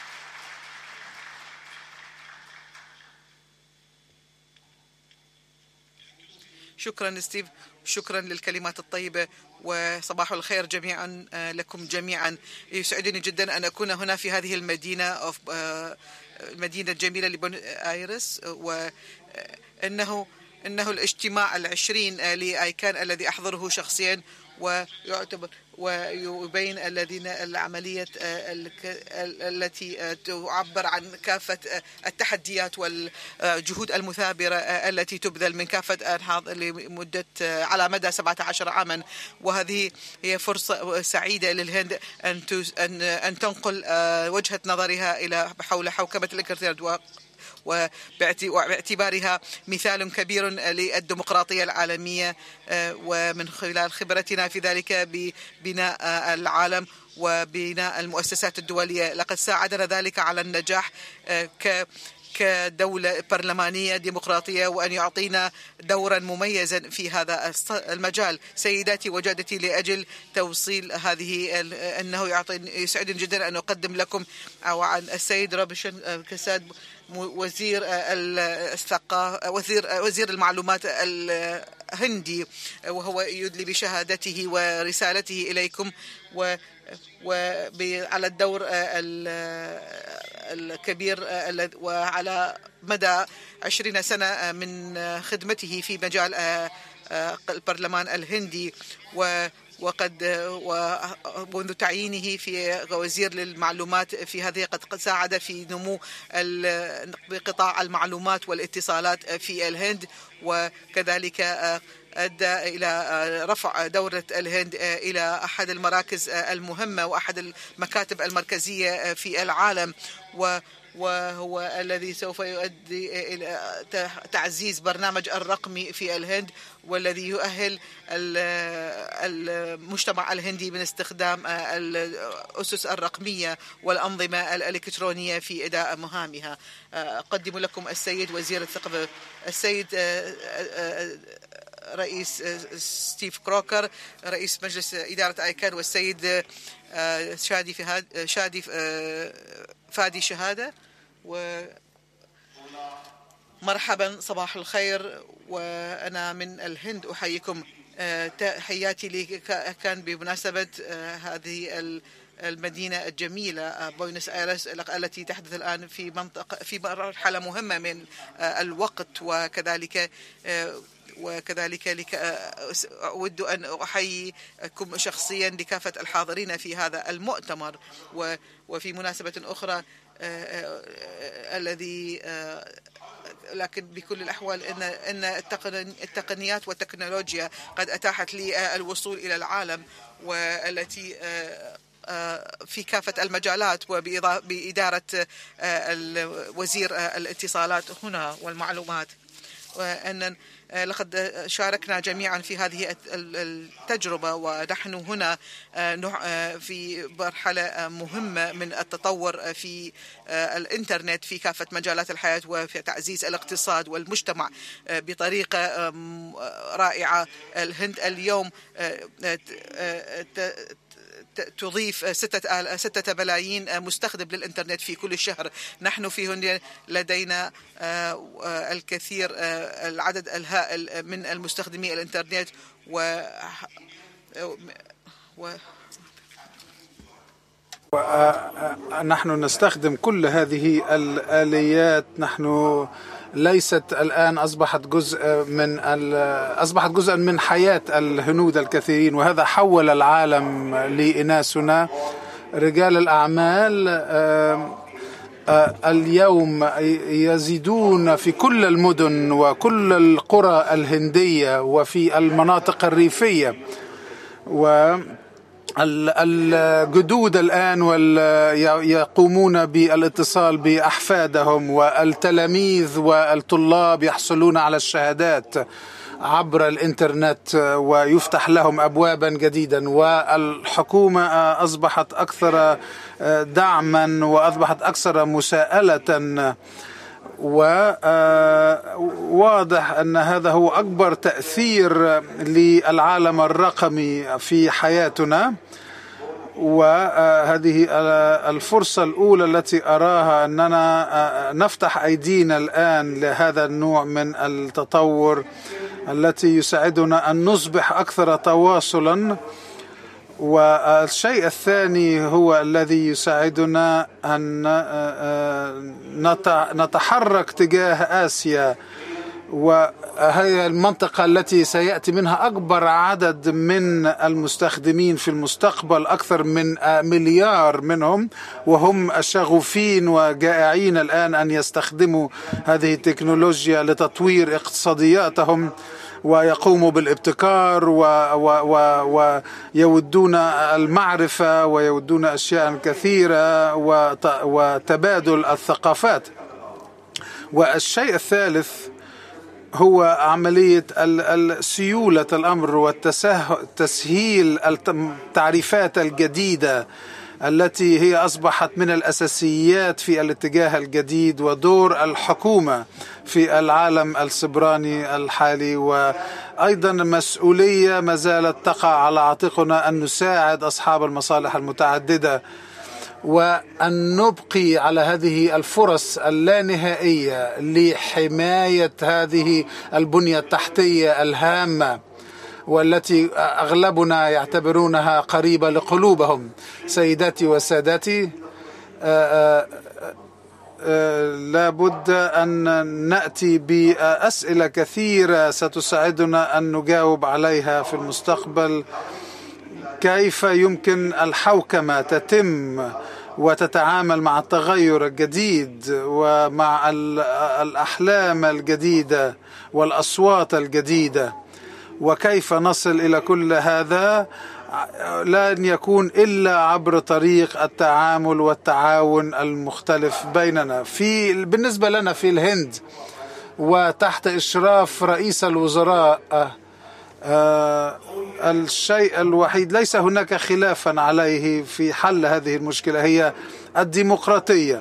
شكرا ستيف، شكرا للكلمات الطيبة، وصباح الخير جميعا لكم جميعا. يسعدني جدا أن أكون هنا في هذه المدينة المدينة الجميلة لبون آيرس، وإنه الاجتماع 20 لآيكان الذي أحضره شخصيا، ويبين العملية التي تعبر عن كافة التحديات والجهود المثابرة التي تبذل من كافة أنحاء لمدة على مدى 17 عاما. وهذه هي فرصة سعيدة للهند أن تنقل وجهة نظرها إلى حول حوكمة الإنترنت، وباعتبارها مثال كبير للديمقراطية العالمية، ومن خلال خبرتنا في ذلك ببناء العالم وبناء المؤسسات الدولية. لقد ساعدنا ذلك على النجاح كدولة برلمانية ديمقراطية، وأن يعطينا دورا مميزا في هذا المجال. سيداتي وجدتي، لأجل توصيل هذه أنه يسعدني جدا أن أقدم لكم عن السيد رابشن كساد، وزير الثقافة، وزير المعلومات الهندي، وهو يدلي بشهادته ورسالته إليكم على الدور الكبير وعلى مدى 20 سنة من خدمته في مجال البرلمان الهندي، وقد منذ تعيينه في وزير للمعلومات في هذه قد ساعد في نمو قطاع المعلومات والاتصالات في الهند، وكذلك أدى إلى رفع دورة الهند إلى أحد المراكز المهمة وأحد المكاتب المركزية في العالم، وهو الذي سوف يؤدي إلى تعزيز برنامج الرقمي في الهند، والذي يؤهل المجتمع الهندي من استخدام الأسس الرقمية والأنظمة الإلكترونية في أداء مهامها. أقدم لكم السيد وزير الثقافة، السيد رئيس ستيف كروكر، رئيس مجلس إدارة آيكان، والسيد شادي فادي شهادة. ومرحبا، صباح الخير، وأنا من الهند أحييكم. تحياتي لي كان بمناسبة هذه المدينة الجميلة بوينس آيرس التي تحدث الآن في مرحلة مهمة من الوقت، وكذلك أود أن أحييكم شخصيا لكافة الحاضرين في هذا المؤتمر. وفي مناسبة أخرى الذي لكن بكل الأحوال إن التقنيات والتكنولوجيا قد أتاحت لي الوصول إلى العالم، والتي في كافة المجالات، وبإدارة وزير الاتصالات هنا والمعلومات. وأن لقد شاركنا جميعا في هذه التجربة، ونحن هنا في مرحلة مهمة من التطور في الإنترنت في كافة مجالات الحياة، وفي تعزيز الاقتصاد والمجتمع بطريقة رائعة. الهند اليوم تضيف 6 ملايين مستخدم للإنترنت في كل شهر. نحن في هند لدينا الكثير، العدد الهائل من المستخدمي الإنترنت، نحن نستخدم كل هذه الآليات. نحن ليست الآن أصبحت جزءا من حياة الهنود الكثيرين، وهذا حول العالم لإناسنا. رجال الأعمال اليوم يزيدون في كل المدن وكل القرى الهندية وفي المناطق الريفية، الجدود الآن يقومون بالاتصال بأحفادهم، والتلاميذ والطلاب يحصلون على الشهادات عبر الإنترنت، ويفتح لهم أبوابا جديدا. والحكومة أصبحت أكثر دعما وأصبحت أكثر مساءلة، وواضح أن هذا هو أكبر تأثير للعالم الرقمي في حياتنا. وهذه الفرصة الأولى التي أراها أننا نفتح أيدينا الآن لهذا النوع من التطور التي يساعدنا أن نصبح أكثر تواصلا. والشيء الثاني هو الذي يساعدنا أن نتحرك تجاه آسيا، وهي المنطقة التي سيأتي منها أكبر عدد من المستخدمين في المستقبل، أكثر من 1 مليار منهم، وهم شغوفين وجائعين الآن أن يستخدموا هذه التكنولوجيا لتطوير اقتصادياتهم، ويقوموا بالابتكار ويودون المعرفة ويودون أشياء كثيرة وتبادل الثقافات. والشيء الثالث هو عملية سيولة الأمر والتسهيل التعريفات الجديدة التي هي أصبحت من الأساسيات في الاتجاه الجديد، ودور الحكومة في العالم السبراني الحالي. وأيضا مسؤولية ما زالت تقع على عاتقنا أن نساعد أصحاب المصالح المتعددة، وأن نبقي على هذه الفرص اللانهائية لحماية هذه البنية التحتية الهامة، والتي أغلبنا يعتبرونها قريبة لقلوبهم. سيداتي وسادتي، لابد أن نأتي بأسئلة كثيرة ستساعدنا أن نجاوب عليها في المستقبل. كيف يمكن الحوكمة تتم وتتعامل مع التغير الجديد ومع الأحلام الجديدة والأصوات الجديدة، وكيف نصل إلى كل هذا؟ لن يكون إلا عبر طريق التعامل والتعاون المختلف بيننا. بالنسبة لنا في الهند وتحت إشراف رئيس الوزراء، الشيء الوحيد ليس هناك خلافا عليه في حل هذه المشكلة هي الديمقراطية.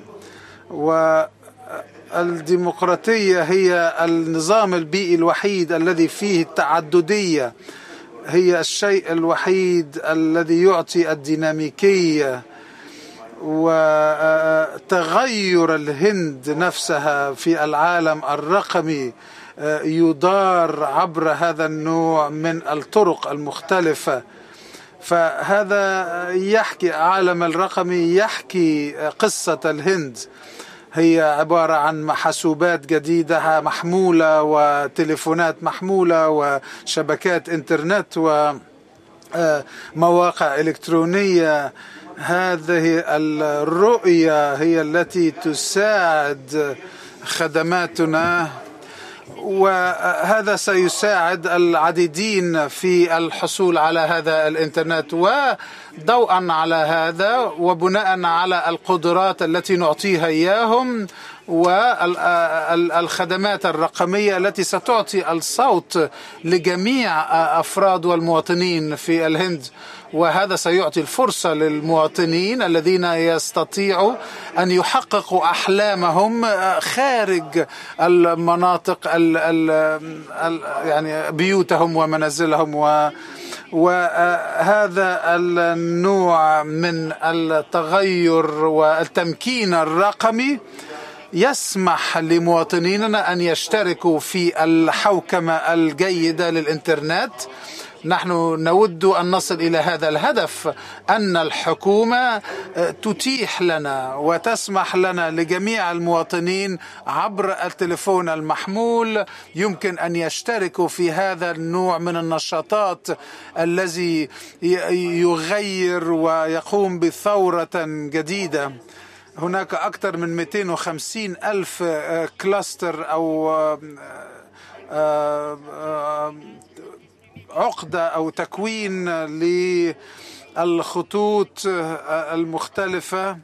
والديمقراطية هي النظام البيئي الوحيد الذي فيه التعددية، هي الشيء الوحيد الذي يعطي الديناميكية وتغير الهند نفسها في العالم الرقمي يدار عبر هذا النوع من الطرق المختلفة. فهذا يحكي عالم الرقمي، يحكي قصة الهند، هي عبارة عن حاسوبات جديدة محمولة وتليفونات محمولة وشبكات انترنت ومواقع إلكترونية هذه الرؤية هي التي تساعد خدماتنا، وهذا سيساعد العديدين في الحصول على هذا الإنترنت. وضوءا على هذا وبناء على القدرات التي نعطيها إياهم والخدمات الرقمية التي ستعطي الصوت لجميع أفراد والمواطنين في الهند، وهذا سيعطي الفرصة للمواطنين الذين يستطيعوا أن يحققوا أحلامهم خارج المناطق يعني بيوتهم ومنازلهم. وهذا النوع من التغير والتمكين الرقمي يسمح لمواطنينا أن يشتركوا في الحوكمة الجيدة للإنترنت. نحن نود أن نصل إلى هذا الهدف، أن الحكومة تتيح لنا وتسمح لنا لجميع المواطنين عبر التلفون المحمول يمكن أن يشتركوا في هذا النوع من النشاطات الذي يغير ويقوم بثورة جديدة. هناك أكثر من 250 ألف كلاستر أو عقدة أو تكوين للخطوط المختلفة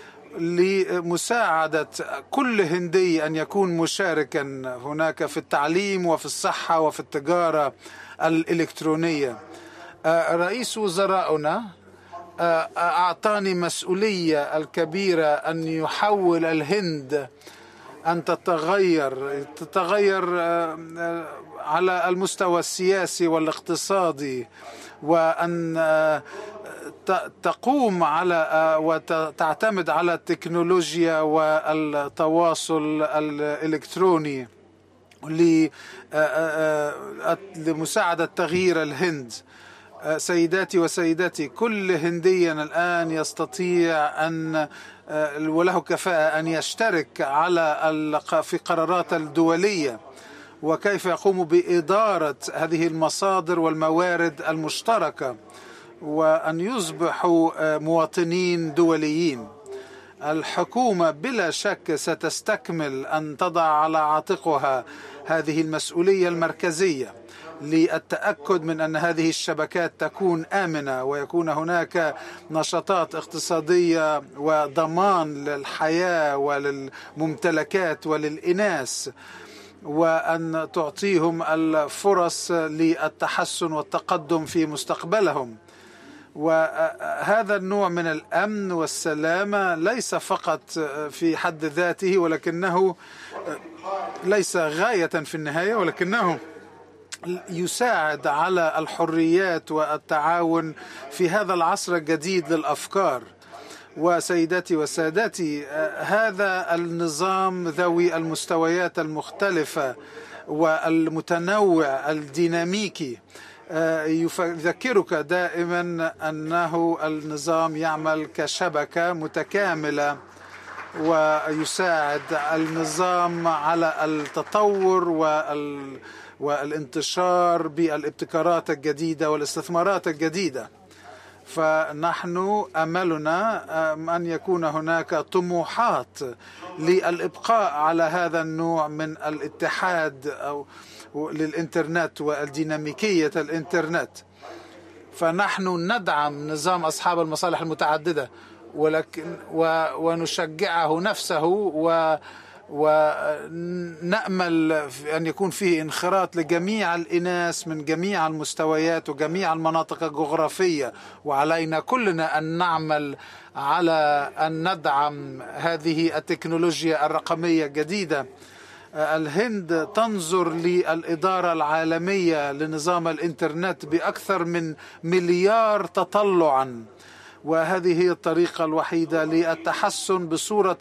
لمساعدة كل هندي أن يكون مشاركا هناك في التعليم وفي الصحة وفي التجارة الإلكترونية. رئيس وزرائنا أعطاني مسؤولية الكبيرة أن يحول الهند أن تتغير على المستوى السياسي والاقتصادي، وأن تقوم على وتعتمد على التكنولوجيا والتواصل الإلكتروني لمساعدة تغيير الهند. سيداتي وسيداتي، كل هندي الآن يستطيع أن وله كفاءة أن يشترك في قرارات الدولية، وكيف يقوم بإدارة هذه المصادر والموارد المشتركة، وأن يصبحوا مواطنين دوليين. الحكومة بلا شك ستستكمل أن تضع على عاتقها هذه المسؤولية المركزية للتأكد من أن هذه الشبكات تكون آمنة، ويكون هناك نشاطات اقتصادية وضمان للحياة وللممتلكات وللإناث، وأن تعطيهم الفرص للتحسن والتقدم في مستقبلهم. وهذا النوع من الأمن والسلامة ليس فقط في حد ذاته، ولكنه ليس غاية في النهاية، ولكنه يساعد على الحريات والتعاون في هذا العصر الجديد للأفكار. وسيداتي وسادتي، هذا النظام ذوي المستويات المختلفة والمتنوع الديناميكي يذكرك دائما أنه النظام يعمل كشبكة متكاملة، ويساعد النظام على التطور والانتشار بالابتكارات الجديدة والاستثمارات الجديدة. فنحن أملنا أن يكون هناك طموحات للإبقاء على هذا النوع من الاتحاد أو للإنترنت والديناميكية الإنترنت. فنحن ندعم نظام أصحاب المصالح المتعددة، ونشجعه نفسه، ونأمل أن يكون فيه انخراط لجميع الإناث من جميع المستويات وجميع المناطق الجغرافية. وعلينا كلنا أن نعمل على أن ندعم هذه التكنولوجيا الرقمية الجديدة. الهند تنظر للإدارة العالمية لنظام الإنترنت بأكثر من 1 مليار تطلعاً، وهذه هي الطريقة الوحيدة للتحسن بصورة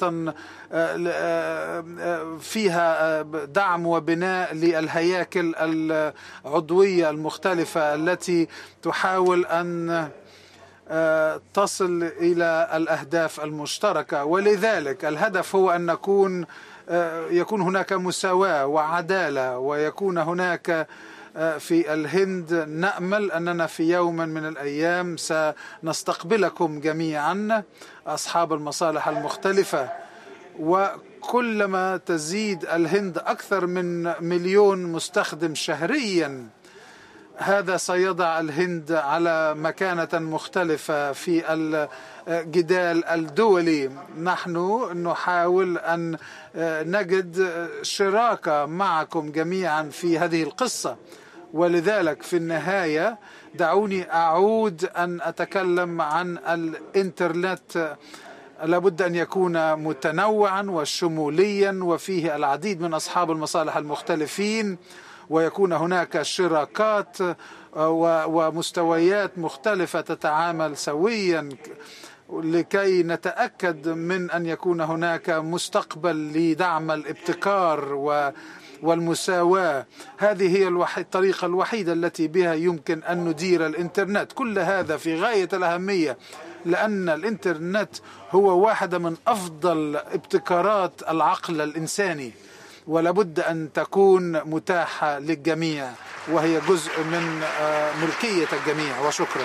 فيها دعم وبناء للهياكل العضوية المختلفة التي تحاول أن تصل إلى الأهداف المشتركة. ولذلك الهدف هو أن يكون هناك مساواة وعدالة، ويكون هناك في الهند. نأمل أننا في يوم من الأيام سنستقبلكم جميعا أصحاب المصالح المختلفة، وكلما تزيد الهند أكثر من 1,000,000 مستخدم شهريا، هذا سيضع الهند على مكانة مختلفة في الجدال الدولي. نحن نحاول أن نجد شراكة معكم جميعا في هذه القصة، ولذلك في النهاية دعوني أعود أن أتكلم عن الإنترنت. لابد أن يكون متنوعا وشموليا وفيه العديد من أصحاب المصالح المختلفين، ويكون هناك شراكات ومستويات مختلفة تتعامل سويا لكي نتأكد من أن يكون هناك مستقبل لدعم الابتكار والمساواة. هذه هي الطريقة الوحيدة التي بها يمكن أن ندير الإنترنت. كل هذا في غاية الأهمية، لأن الإنترنت هو واحدة من أفضل ابتكارات العقل الإنساني، ولابد أن تكون متاحة للجميع، وهي جزء من ملكية الجميع. وشكرا.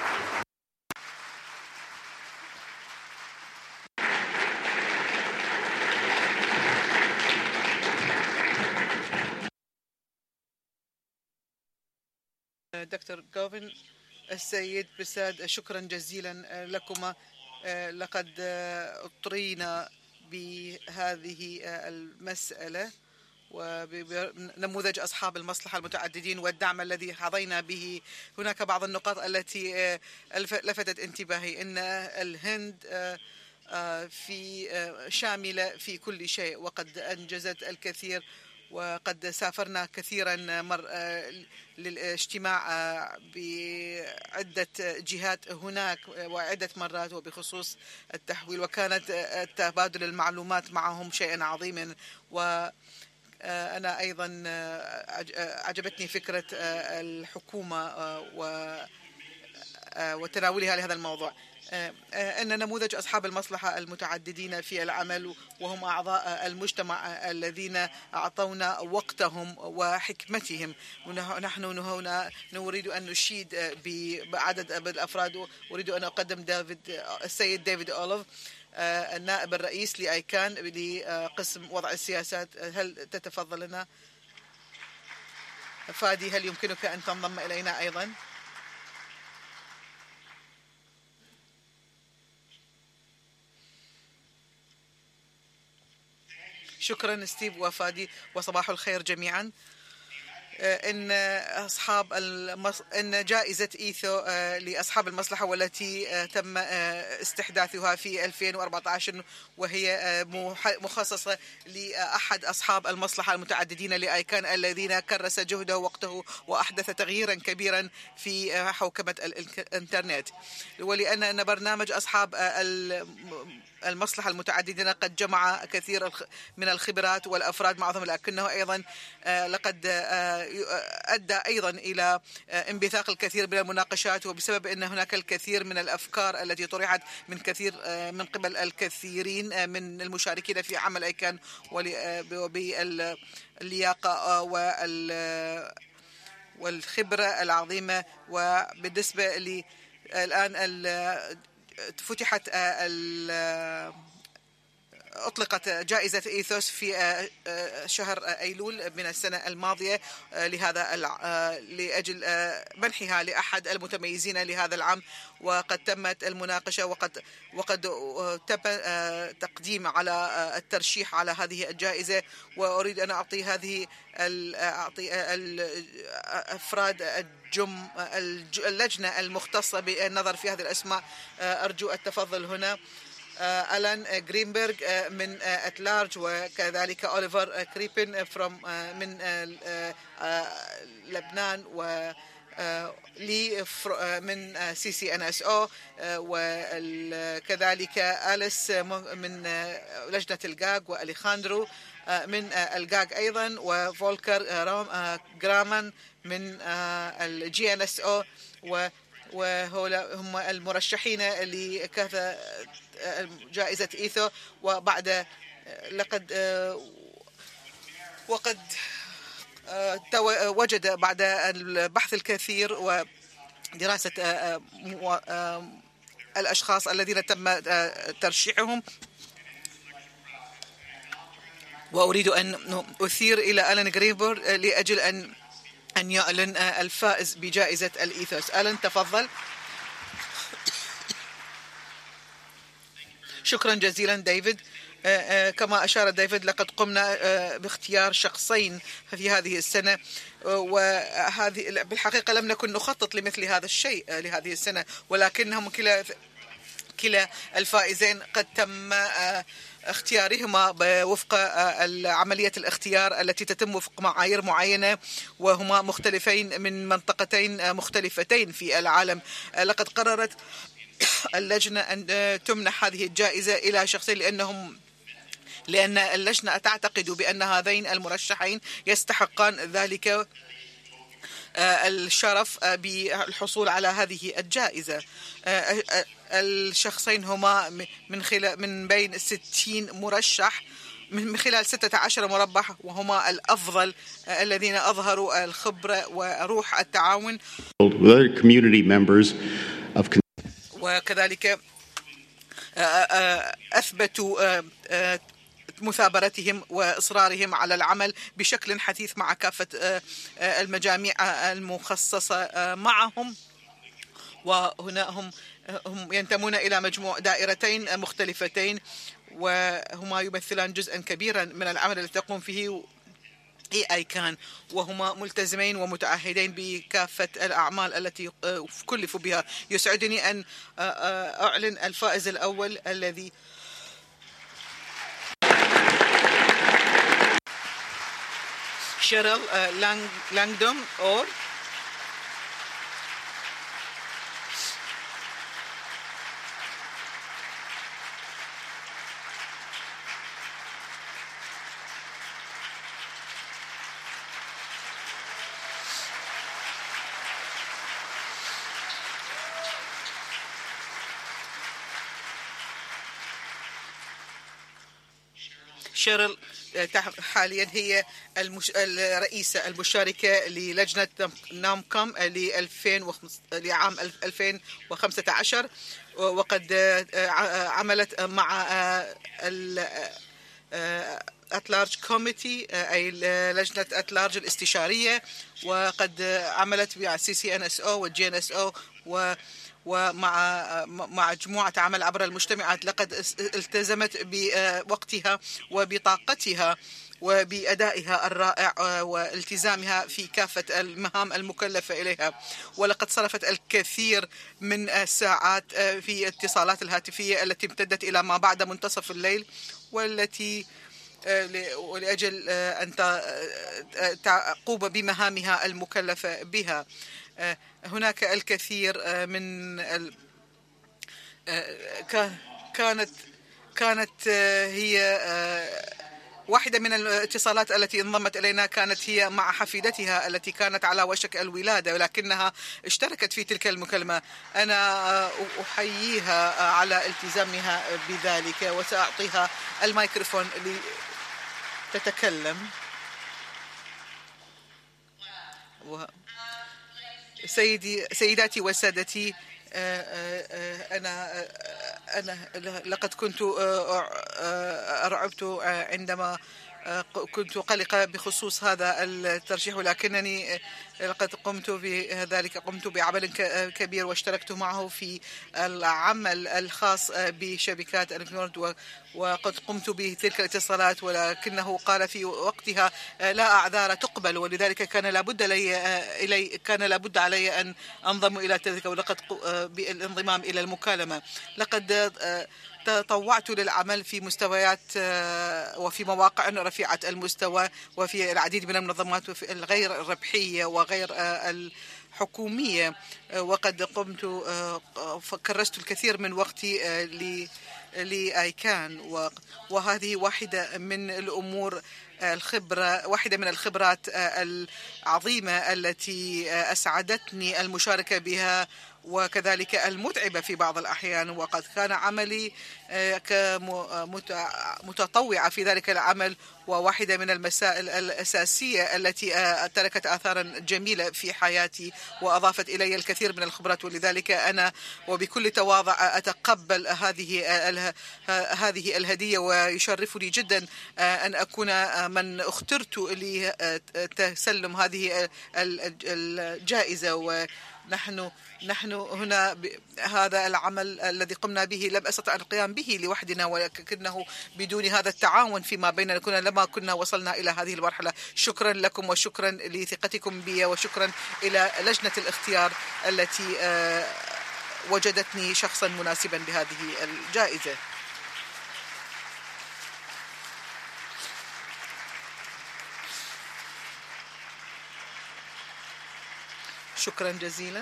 دكتور جوفن، السيد بساد، شكرا جزيلا لكما. لقد اضطرينا بهذه المسألة ونموذج أصحاب المصلحة المتعددين والدعم الذي حظينا به. هناك بعض النقاط التي لفتت انتباهي. إن الهند في شاملة في كل شيء، وقد أنجزت الكثير، وقد سافرنا كثيرا للاجتماع بعدة جهات هناك وعدة مرات، وبخصوص التحويل، وكانت تبادل المعلومات معهم شيئا عظيما. وأنا أيضا عجبتني فكرة الحكومة وتناولها لهذا الموضوع. أن نموذج أصحاب المصلحة المتعددين في العمل، وهم أعضاء المجتمع الذين أعطونا وقتهم وحكمتهم. ونحن هنا نريد أن نشيد بعدد بالأفراد. أريد أن أقدم السيد ديفيد أوليف، النائب الرئيس لأيكان لقسم وضع السياسات. هل تتفضل لنا؟ فادي، هل يمكنك أن تنضم إلينا أيضا؟ شكرا ستيف وفادي، وصباح الخير جميعا. إن جائزة إيثو لأصحاب المصلحة، والتي تم استحداثها في 2014، وهي مخصصة لأحد أصحاب المصلحة المتعددين لأيكان الذين كرس جهده ووقته وأحدث تغييرا كبيرا في حوكمة الإنترنت. ولأن برنامج أصحاب المصلحة المتعددين قد جمع كثير من الخبرات والأفراد معهم، لكنه أيضا لقد أدى أيضا إلى انبثاق الكثير من المناقشات، وبسبب أن هناك الكثير من الأفكار التي طرحت من قبل الكثيرين من المشاركين في عمل أيكان، وباللياقة والخبرة العظيمة. وبالنسبة لي الآن فتحت أطلقت جائزة إيثوس في شهر أيلول من السنة الماضية لأجل منحها لأحد المتميزين لهذا العام. وقد تمت المناقشة، وقد تم تقديم على الترشيح على هذه الجائزة. وأريد أن أعطي الأفراد اللجنة المختصة بالنظر في هذه الأسماء. أرجو التفضل هنا. ألان جرينبرغ من أتلارج، وكذلك أوليفر كريبن من لبنان، لي من CCNSO، وكذلك أليس من لجنة الجاج، وأليخاندرو من الجاج أيضا، وفولكر جرامان من GNSO، وهؤلاء هم المرشحين لكذا جائزة إيثو. وقد وجد بعد البحث الكثير ودراسة الأشخاص الذين تم ترشيحهم، وأريد أن أثير إلى ألان جرينبرغ لأجل أن يعلن الفائز بجائزة الإيثوس. ألان تفضل. شكرا جزيلا ديفيد. كما أشار ديفيد، لقد قمنا باختيار شخصين في هذه السنة، وهذه بالحقيقة لم نكن نخطط لمثل هذا الشيء لهذه السنة، ولكنهم كلا الفائزين قد تم اختيارهما وفق عملية الاختيار التي تتم وفق معايير معينة، وهما مختلفين من منطقتين مختلفتين في العالم. لقد قررت اللجنة أن تمنح هذه الجائزة إلى شخصين لأن اللجنة تعتقد بأن هذين المرشحين يستحقان ذلك الشرف بالحصول على هذه الجائزة. الشخصين هما من بين 60 مرشح من خلال 16 مربح، وهما الأفضل الذين أظهروا الخبرة وروح التعاون، وكذلك أثبتوا مثابرتهم وإصرارهم على العمل بشكل حثيث مع كافة المجاميع المخصصة معهم. وهنا هم ينتمون إلى مجموع دائرتين مختلفتين، وهما يمثلان جزءا كبيرا من العمل الذي تقوم فيه ICANN، وهما ملتزمين ومتعهدين بكافة الأعمال التي كلفوا بها. يسعدني أن أعلن الفائز الأول الذي شيرل لانغدون أور. شيرل حاليا هي الرئيسة المشاركة للجنة نامكوم لعام 2015، وقد عملت مع أتلارج كوميتي أي لجنة أتلارج الاستشارية، وقد عملت مع CCNSO والGNSO ومع مجموعة عمل عبر المجتمعات. لقد التزمت بوقتها وبطاقتها وبأدائها الرائع والتزامها في كافة المهام المكلفة إليها، ولقد صرفت الكثير من الساعات في اتصالات الهاتفية التي امتدت إلى ما بعد منتصف الليل، والتي ولأجل أن تقوم بمهامها المكلفة بها. هناك الكثير من كانت هي واحدة من الاتصالات التي انضمت إلينا كانت هي مع حفيدتها التي كانت على وشك الولادة، ولكنها اشتركت في تلك المكالمة. أنا أحييها على التزامها بذلك، وسأعطيها الميكروفون لتتكلم. سيداتي وسادتي، أنا لقد كنت أرعبت عندما كنت قلقة بخصوص هذا الترشيح، ولكنني لقد قمت بذلك، قمت بعمل كبير واشتركت معه في العمل الخاص بشبكات الإنترنت، وقد قمت بتلك الاتصالات، ولكنه قال في وقتها لا أعذار تقبل، ولذلك كان لابد علي أن أنضم إلى تلك، ولقد بالانضمام إلى المكالمة. لقد تطوعت للعمل في مستويات وفي مواقع رفيعة المستوى وفي العديد من المنظمات الغير الربحية وغير الحكومية، وقد قمت كرست الكثير من وقتي لأيكان، وهذه واحدة من الأمور واحدة من الخبرات العظيمة التي أسعدتني المشاركة بها، وكذلك المتعبة في بعض الأحيان. وقد كان عملي متطوعة في ذلك العمل، وواحدة من المسائل الأساسية التي تركت آثارا جميلة في حياتي وأضافت إلي الكثير من الخبرات. ولذلك أنا وبكل تواضع أتقبل هذه الهدية، ويشرفني جدا أن أكون من اخترت لتسلم هذه الجائزة. ونحن هنا هذا العمل الذي قمنا به لم أستطع القيام به لوحدنا، ولكنه بدون هذا التعاون فيما بيننا لما كنا وصلنا إلى هذه المرحلة. شكرا لكم وشكرا لثقتكم بي، وشكرا إلى لجنة الاختيار التي وجدتني شخصا مناسبا لهذه الجائزة. شكرا جزيلا.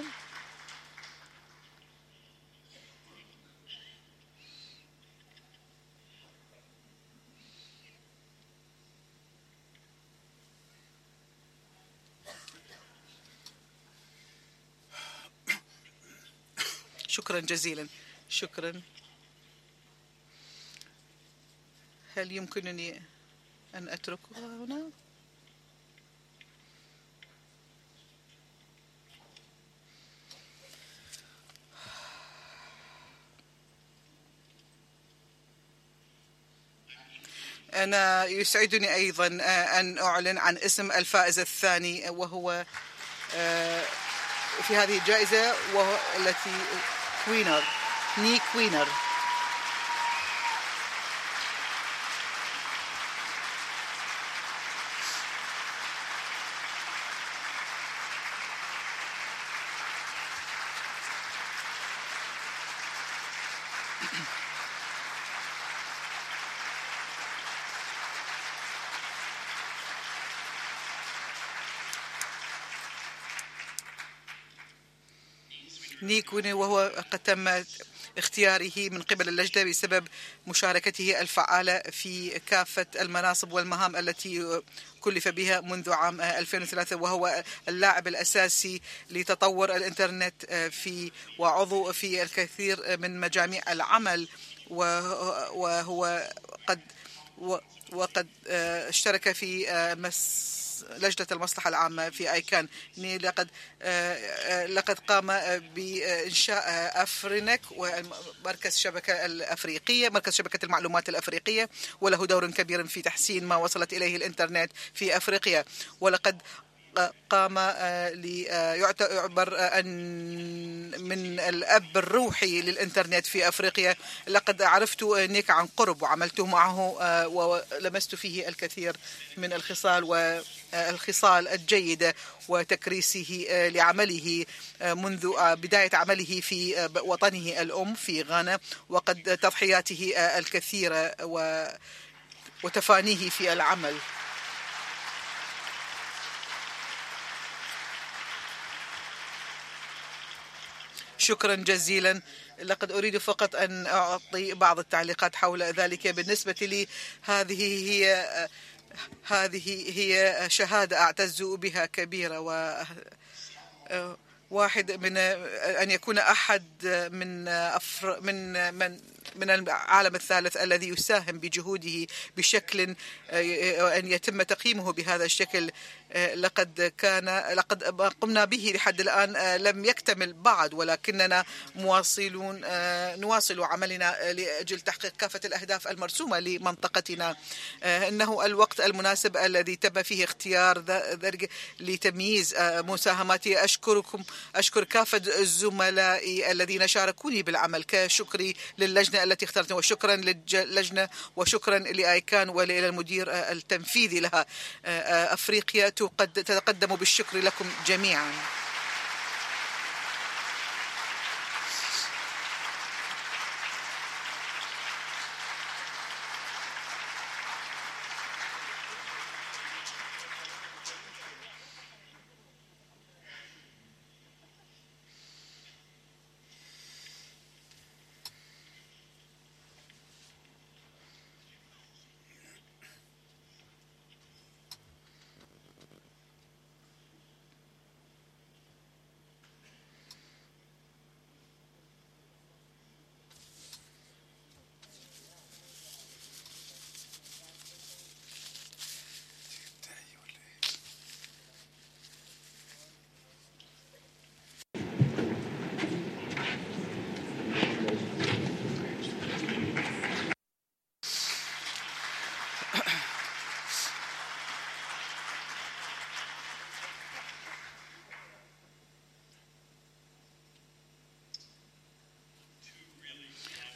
شكرا جزيلا. شكرا. هل يمكنني أن أتركها هنا؟ أنا يسعدني أيضا أن أعلن عن اسم الفائز الثاني، وهو في هذه الجائزة، وهو التي نيك وينر. نيك وينر، وهو قد تم اختياره من قبل اللجنة بسبب مشاركته الفعالة في كافة المناصب والمهام التي كلف بها منذ عام 2003، وهو اللاعب الأساسي لتطور الإنترنت وعضو في الكثير من مجاميع العمل، وهو وقد اشترك في لجنة المصلحة العامة في آيكان. لقد قام بإنشاء أفرينك ومركز شبكة الأفريقية، مركز شبكة المعلومات الأفريقية، وله دور كبير في تحسين ما وصلت إليه الإنترنت في أفريقيا. ولقد قام ليعتبر أن من الأب الروحي للإنترنت في أفريقيا. لقد عرفت نيك عن قرب وعملت معه ولمست فيه الكثير من الخصال الجيدة وتكريسه لعمله منذ بداية عمله في وطنه الأم في غانا، وقد تضحياته الكثيرة وتفانيه في العمل. شكرا جزيلا. لقد أريد فقط أن أعطي بعض التعليقات حول ذلك. بالنسبة لي هذه هي شهادة أعتز بها كبيرة، واحد من أن يكون أحد من العالم الثالث الذي يساهم بجهوده بشكل أن يتم تقييمه بهذا الشكل. لقد قمنا به لحد الآن لم يكتمل بعد، ولكننا نواصل عملنا لأجل تحقيق كافة الأهداف المرسومة لمنطقتنا. إنه الوقت المناسب الذي تم فيه اختيار ذلك لتمييز مساهماتي. أشكر كافة زملائي الذين شاركوني بالعمل، كشكري للجنة التي اختارتني، وشكرا للجنة، وشكرا لآيكان ولإلى المدير التنفيذي لها. أفريقيا تتقدم بالشكر لكم جميعا.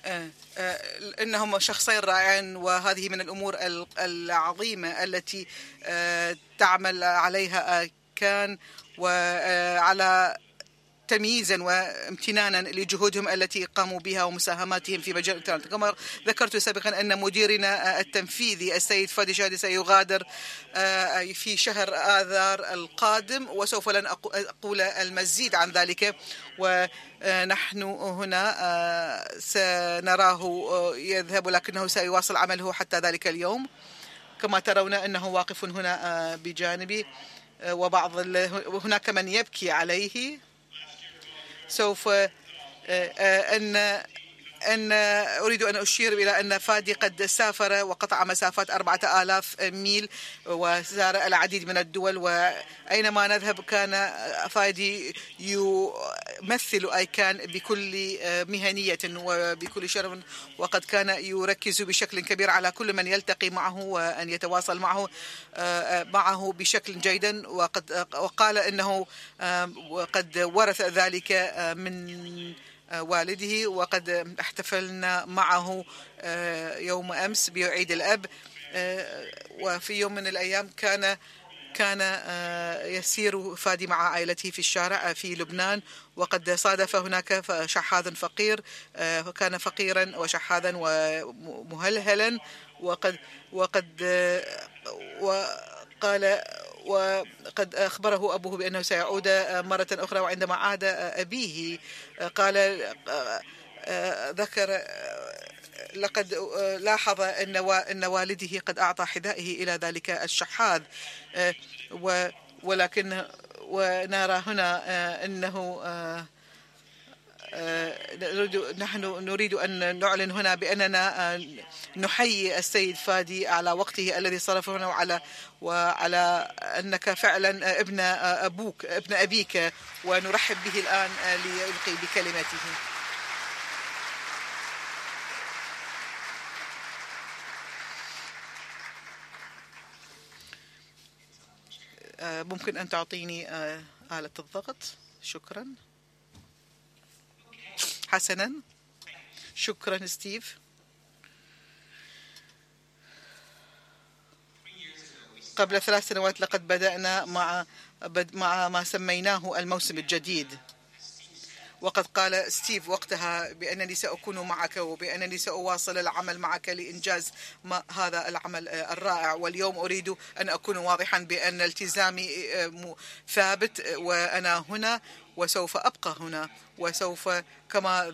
إنهم شخصين رائعين، وهذه من الأمور العظيمة التي تعمل عليها كان، وعلى تمييزا وامتنانا لجهودهم التي قاموا بها ومساهماتهم في مجال الإنترنت. كما ذكرت سابقا أن مديرنا التنفيذي السيد فادي شادي سيغادر في شهر آذار القادم، وسوف لن أقول المزيد عن ذلك. ونحن هنا سنراه يذهب، لكنه سيواصل عمله حتى ذلك اليوم. كما ترون أنه واقف هنا بجانبي، وبعض هناك من يبكي عليه. سوف أريد أن أشير إلى أن فادي قد سافر وقطع مسافات 4000 ميل وزار العديد من الدول، وأينما نذهب كان فادي يمثل أيكان بكل مهنية وبكل شرف، وقد كان يركز بشكل كبير على كل من يلتقي معه وأن يتواصل معه بشكل جيد. وقال أنه قد ورث ذلك من والده، وقد احتفلنا معه يوم أمس بعيد الأب. وفي يوم من الأيام كان يسير فادي مع عائلته في الشارع في لبنان، وقد صادف هناك شحاذ فقير، كان فقيرا وشحاذا ومهلهلا، وقد أخبره أبوه بأنه سيعود مرة أخرى. وعندما عاد أبيه قال ذكر لقد لاحظ أن والده قد أعطى حذائه إلى ذلك الشحاذ، ولكن ونرى هنا أنه نحن نريد أن نعلن هنا بأننا نحيي السيد فادي على وقته الذي صرفه هنا، وعلى أنك فعلا ابن أبيك، ونرحب به الآن ليلقي بكلمته. ممكن أن تعطيني آلة الضغط؟ شكرا. حسنا، شكرا ستيف. قبل 3 سنوات لقد بدأنا مع ما سميناه الموسم الجديد، وقد قال ستيف وقتها بأنني سأكون معك وبأنني سأواصل العمل معك لإنجاز هذا العمل الرائع. واليوم أريد أن أكون واضحا بأن التزامي ثابت، وأنا هنا وسوف أبقى هنا، وسوف كما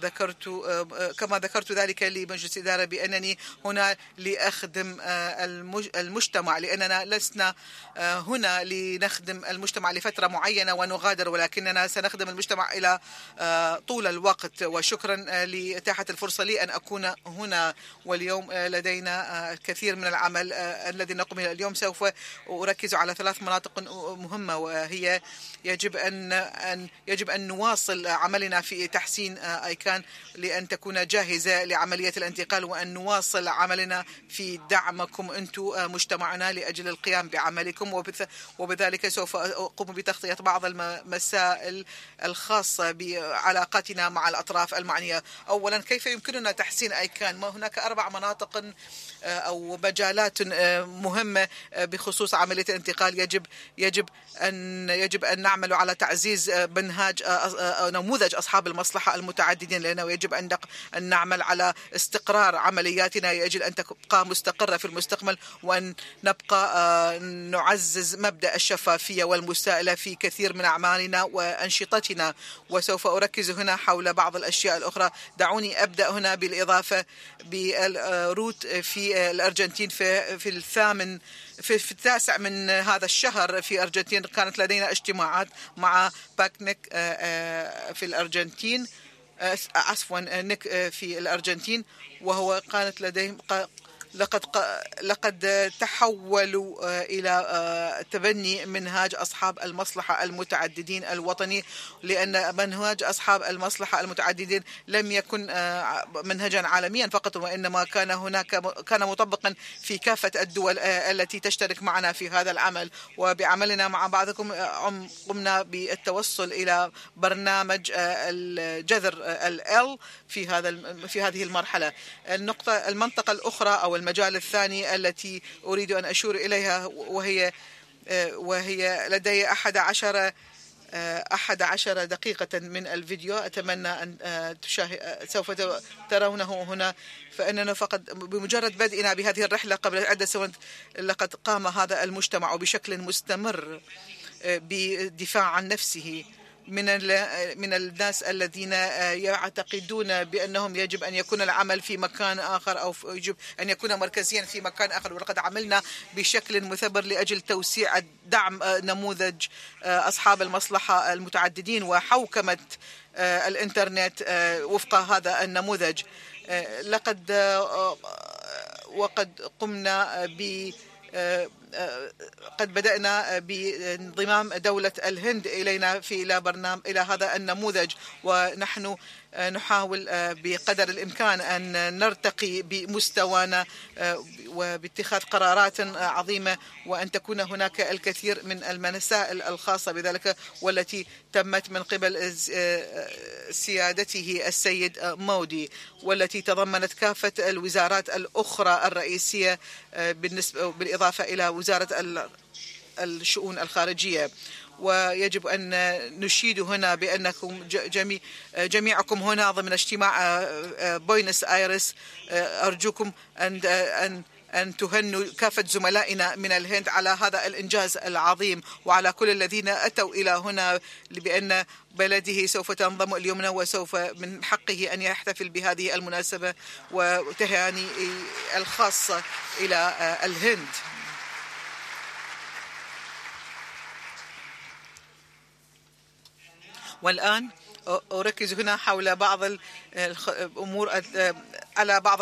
ذكرت ذلك لمجلس الإدارة بأنني هنا لأخدم المجتمع، لأننا لسنا هنا لنخدم المجتمع لفترة معينة ونغادر، ولكننا سنخدم المجتمع إلى طول الوقت. وشكرا لإتاحة الفرصة لي أن أكون هنا. واليوم لدينا الكثير من العمل الذي نقوم به اليوم. سوف أركز على 3 مناطق مهمة، وهي يجب أن نواصل عملنا في تحسين أيكان لأن تكون جاهزة لعملية الانتقال، وأن نواصل عملنا في دعمكم أنتم مجتمعنا لأجل القيام بعملكم. وبذلك سوف أقوم بتغطية بعض المسائل الخاصة بعلاقاتنا مع الأطراف المعنية. أولا، كيف يمكننا تحسين أيكان؟ ما هناك 4 مناطق أو مجالات مهمة بخصوص عملية الانتقال يجب أن نعمل على تعزيز نموذج أصحاب المصلحة المتعددين لنا، ويجب أن نعمل على استقرار عملياتنا يجب أن تبقى مستقرة في المستقبل، وأن نبقى نعزز مبدأ الشفافية والمساءلة في كثير من أعمالنا وأنشطتنا. وسوف أركز هنا حول بعض الأشياء الأخرى. دعوني أبدأ هنا بالإضافة بالروت في الأرجنتين في 9 من هذا الشهر في الأرجنتين. كانت لدينا اجتماعات مع باكنيك في الأرجنتين، عفوا نيك في الأرجنتين، وهو كانت لديهم لقد تحولوا إلى تبني منهاج أصحاب المصلحة المتعددين الوطني، لأن منهاج أصحاب المصلحة المتعددين لم يكن منهجا عالميا فقط، وإنما كان مطبقا في كافة الدول التي تشترك معنا في هذا العمل. وبعملنا مع بعضكم قمنا بالتوصل إلى برنامج الجذر ال في هذه المرحلة. المنطقة الأخرى أو المجال الثاني التي أريد أن أشير إليها وهي لدي 11 دقيقة من الفيديو، أتمنى أن سوف ترونه هنا. فإننا فقط بمجرد بدئنا بهذه الرحلة قبل عدة سنوات لقد قام هذا المجتمع بشكل مستمر بالدفاع عن نفسه من الناس الذين يعتقدون بأنهم يجب أن يكون العمل في مكان آخر أو يجب أن يكون مركزيا في مكان آخر. ولقد عملنا بشكل مثابر لأجل توسيع دعم نموذج أصحاب المصلحة المتعددين وحوكمة الإنترنت وفق هذا النموذج. وقد قمنا قد بدأنا بانضمام دولة الهند إلينا إلى هذا النموذج، ونحن نحاول بقدر الإمكان أن نرتقي بمستوانا وباتخاذ قرارات عظيمة، وأن تكون هناك الكثير من المسائل الخاصة بذلك والتي تمت من قبل سيادته السيد مودي، والتي تضمنت كافة الوزارات الأخرى الرئيسية بالإضافة إلى وزارة الشؤون الخارجية. ويجب أن نشيد هنا بأنكم جميعكم هنا ضمن اجتماع بوينس آيرس. أرجوكم أن تهنوا كافة زملائنا من الهند على هذا الإنجاز العظيم، وعلى كل الذين أتوا إلى هنا بأن بلده سوف تنضم اليمنى وسوف من حقه أن يحتفل بهذه المناسبة، وتهاني الخاصة إلى الهند. والآن أركز هنا حول بعض الأمور على بعض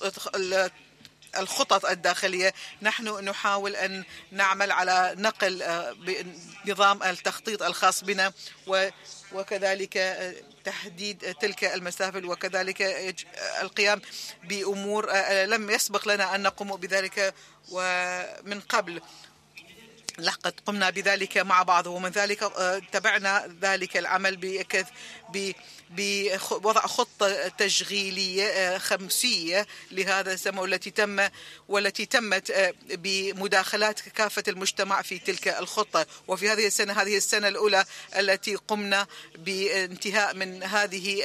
الخطط الداخلية. نحن نحاول أن نعمل على نقل نظام التخطيط الخاص بنا وكذلك تحديد تلك المسافل، وكذلك القيام بأمور لم يسبق لنا أن نقوم بذلك ومن قبل. لقد قمنا بذلك مع بعض، ومن ذلك تبعنا ذلك العمل بوضع خطة تشغيلية خمسية لهذا السنة والتي تمت بمداخلات كافة المجتمع في تلك الخطة. وفي هذه السنة الأولى التي قمنا بانتهاء من هذه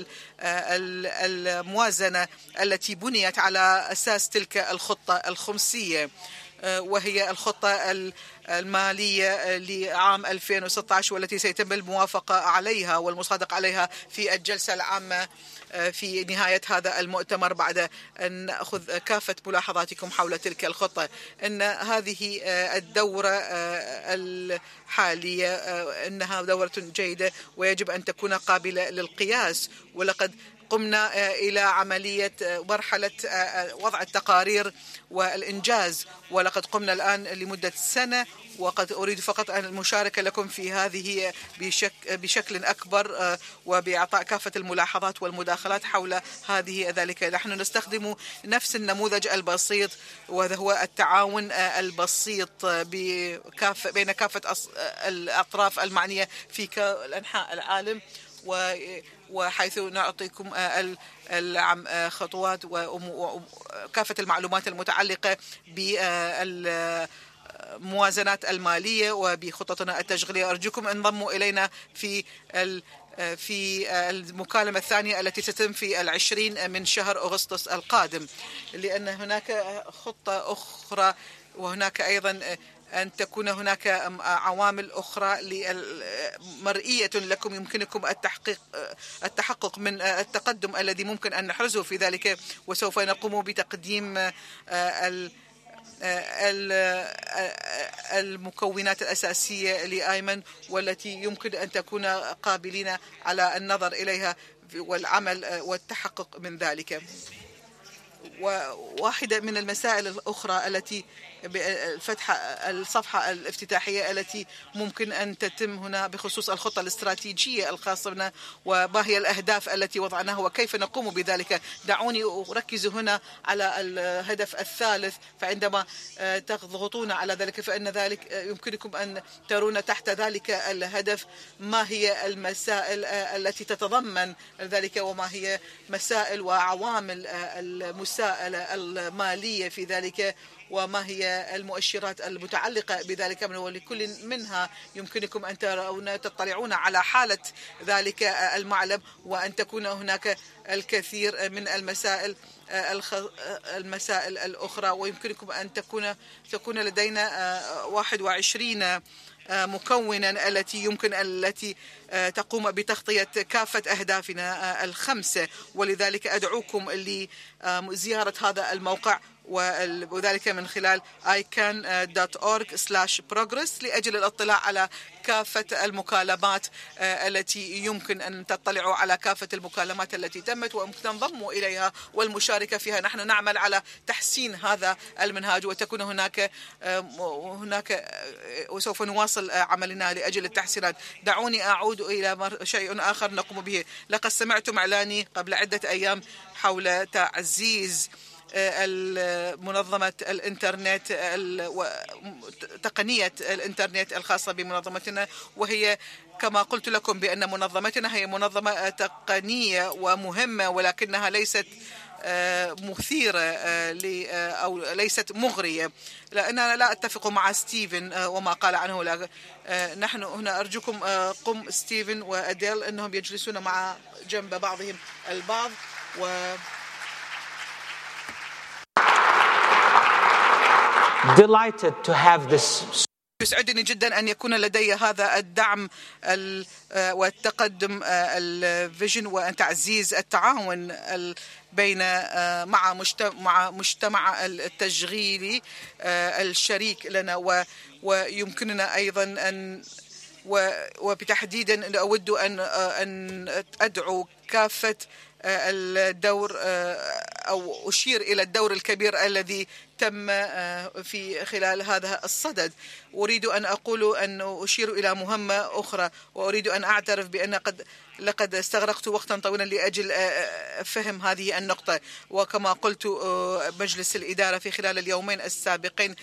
الموازنة التي بنيت على أساس تلك الخطة الخمسية، وهي الخطة المالية لعام 2016، والتي سيتم الموافقة عليها والمصادقة عليها في الجلسة العامة في نهاية هذا المؤتمر بعد أن نأخذ كافة ملاحظاتكم حول تلك الخطة. إن هذه الدورة الحالية إنها دورة جيدة ويجب أن تكون قابلة للقياس، ولقد قمنا إلى عملية مرحلة وضع التقارير والإنجاز، ولقد قمنا الآن لمدة سنة، وقد أريد فقط أن المشاركة لكم في هذه بشكل أكبر وبإعطاء كافة الملاحظات والمداخلات حول ذلك. نحن نستخدم نفس النموذج البسيط، وهذا هو التعاون البسيط بين كافة الأطراف المعنية في أنحاء العالم، وحيث نعطيكم خطوات وكافة المعلومات المتعلقة بالموازنات المالية وبخططنا التشغيلية. أرجوكم انضموا إلينا في المكالمة الثانية التي ستتم في 20 من شهر أغسطس القادم، لأن هناك خطة أخرى، وهناك أيضا أن تكون هناك عوامل أخرى مرئية لكم يمكنكم التحقق من التقدم الذي ممكن أن نحرزه في ذلك. وسوف نقوم بتقديم المكونات الأساسية لأيمن، والتي يمكن أن تكون قابلين على النظر إليها والعمل والتحقق من ذلك. وواحدة من المسائل الأخرى التي فتح الصفحة الافتتاحية التي ممكن أن تتم هنا بخصوص الخطة الاستراتيجية الخاصة بنا وما هي الأهداف التي وضعناها وكيف نقوم بذلك. دعوني أركز هنا على الهدف الثالث، فعندما تضغطون على ذلك فإن ذلك يمكنكم أن ترون تحت ذلك الهدف ما هي المسائل التي تتضمن ذلك وما هي مسائل وعوامل المساءلة المالية في ذلك وما هي المؤشرات المتعلقة بذلك، ولكل منها يمكنكم أن تطلعون على حالة ذلك المعلم وأن تكون هناك الكثير من المسائل الأخرى، ويمكنكم أن تكون لدينا 21 مكونا التي تقوم بتغطية كافة أهدافنا الخمسة. ولذلك أدعوكم لزيارة هذا الموقع وذلك من خلال ican.org/progress لأجل الاطلاع على كافة المكالمات التي يمكن أن تطلعوا على كافة المكالمات التي تمت وتنضموا إليها والمشاركة فيها. نحن نعمل على تحسين هذا المنهاج وتكون هناك وسوف نواصل عملنا لأجل التحسينات. دعوني أعود إلى شيء آخر نقوم به. لقد سمعتم إعلاني قبل عدة أيام حول تعزيز منظمة الإنترنت تقنية الإنترنت الخاصة بمنظمتنا، وهي كما قلت لكم بأن منظمتنا هي منظمة تقنية ومهمة ولكنها ليست مثيرة أو ليست مغرية. لأننا لا أتفق مع ستيفن وما قال عنه. نحن هنا أرجوكم قم ستيفن وأديل أنهم يجلسون مع جنب بعضهم البعض Delighted to have this. يسعدني جدا أن يكون لدي هذا الدعم والتقدم الفيجن وأن تعزيز التعاون بين مع مجتمع التشغيلي الشريك لنا، ويمكننا أيضا أن وبتحديد أود أن أدعو كافة الدور أو أشير إلى الدور الكبير الذي تم في خلال هذا الصدد. أريد أن أقول أن أشير إلى مهمة أخرى، وأريد أن أعترف بأن لقد استغرقت وقتا طويلا لأجل فهم هذه النقطة. وكما قلت مجلس الإدارة في خلال اليومين السابقين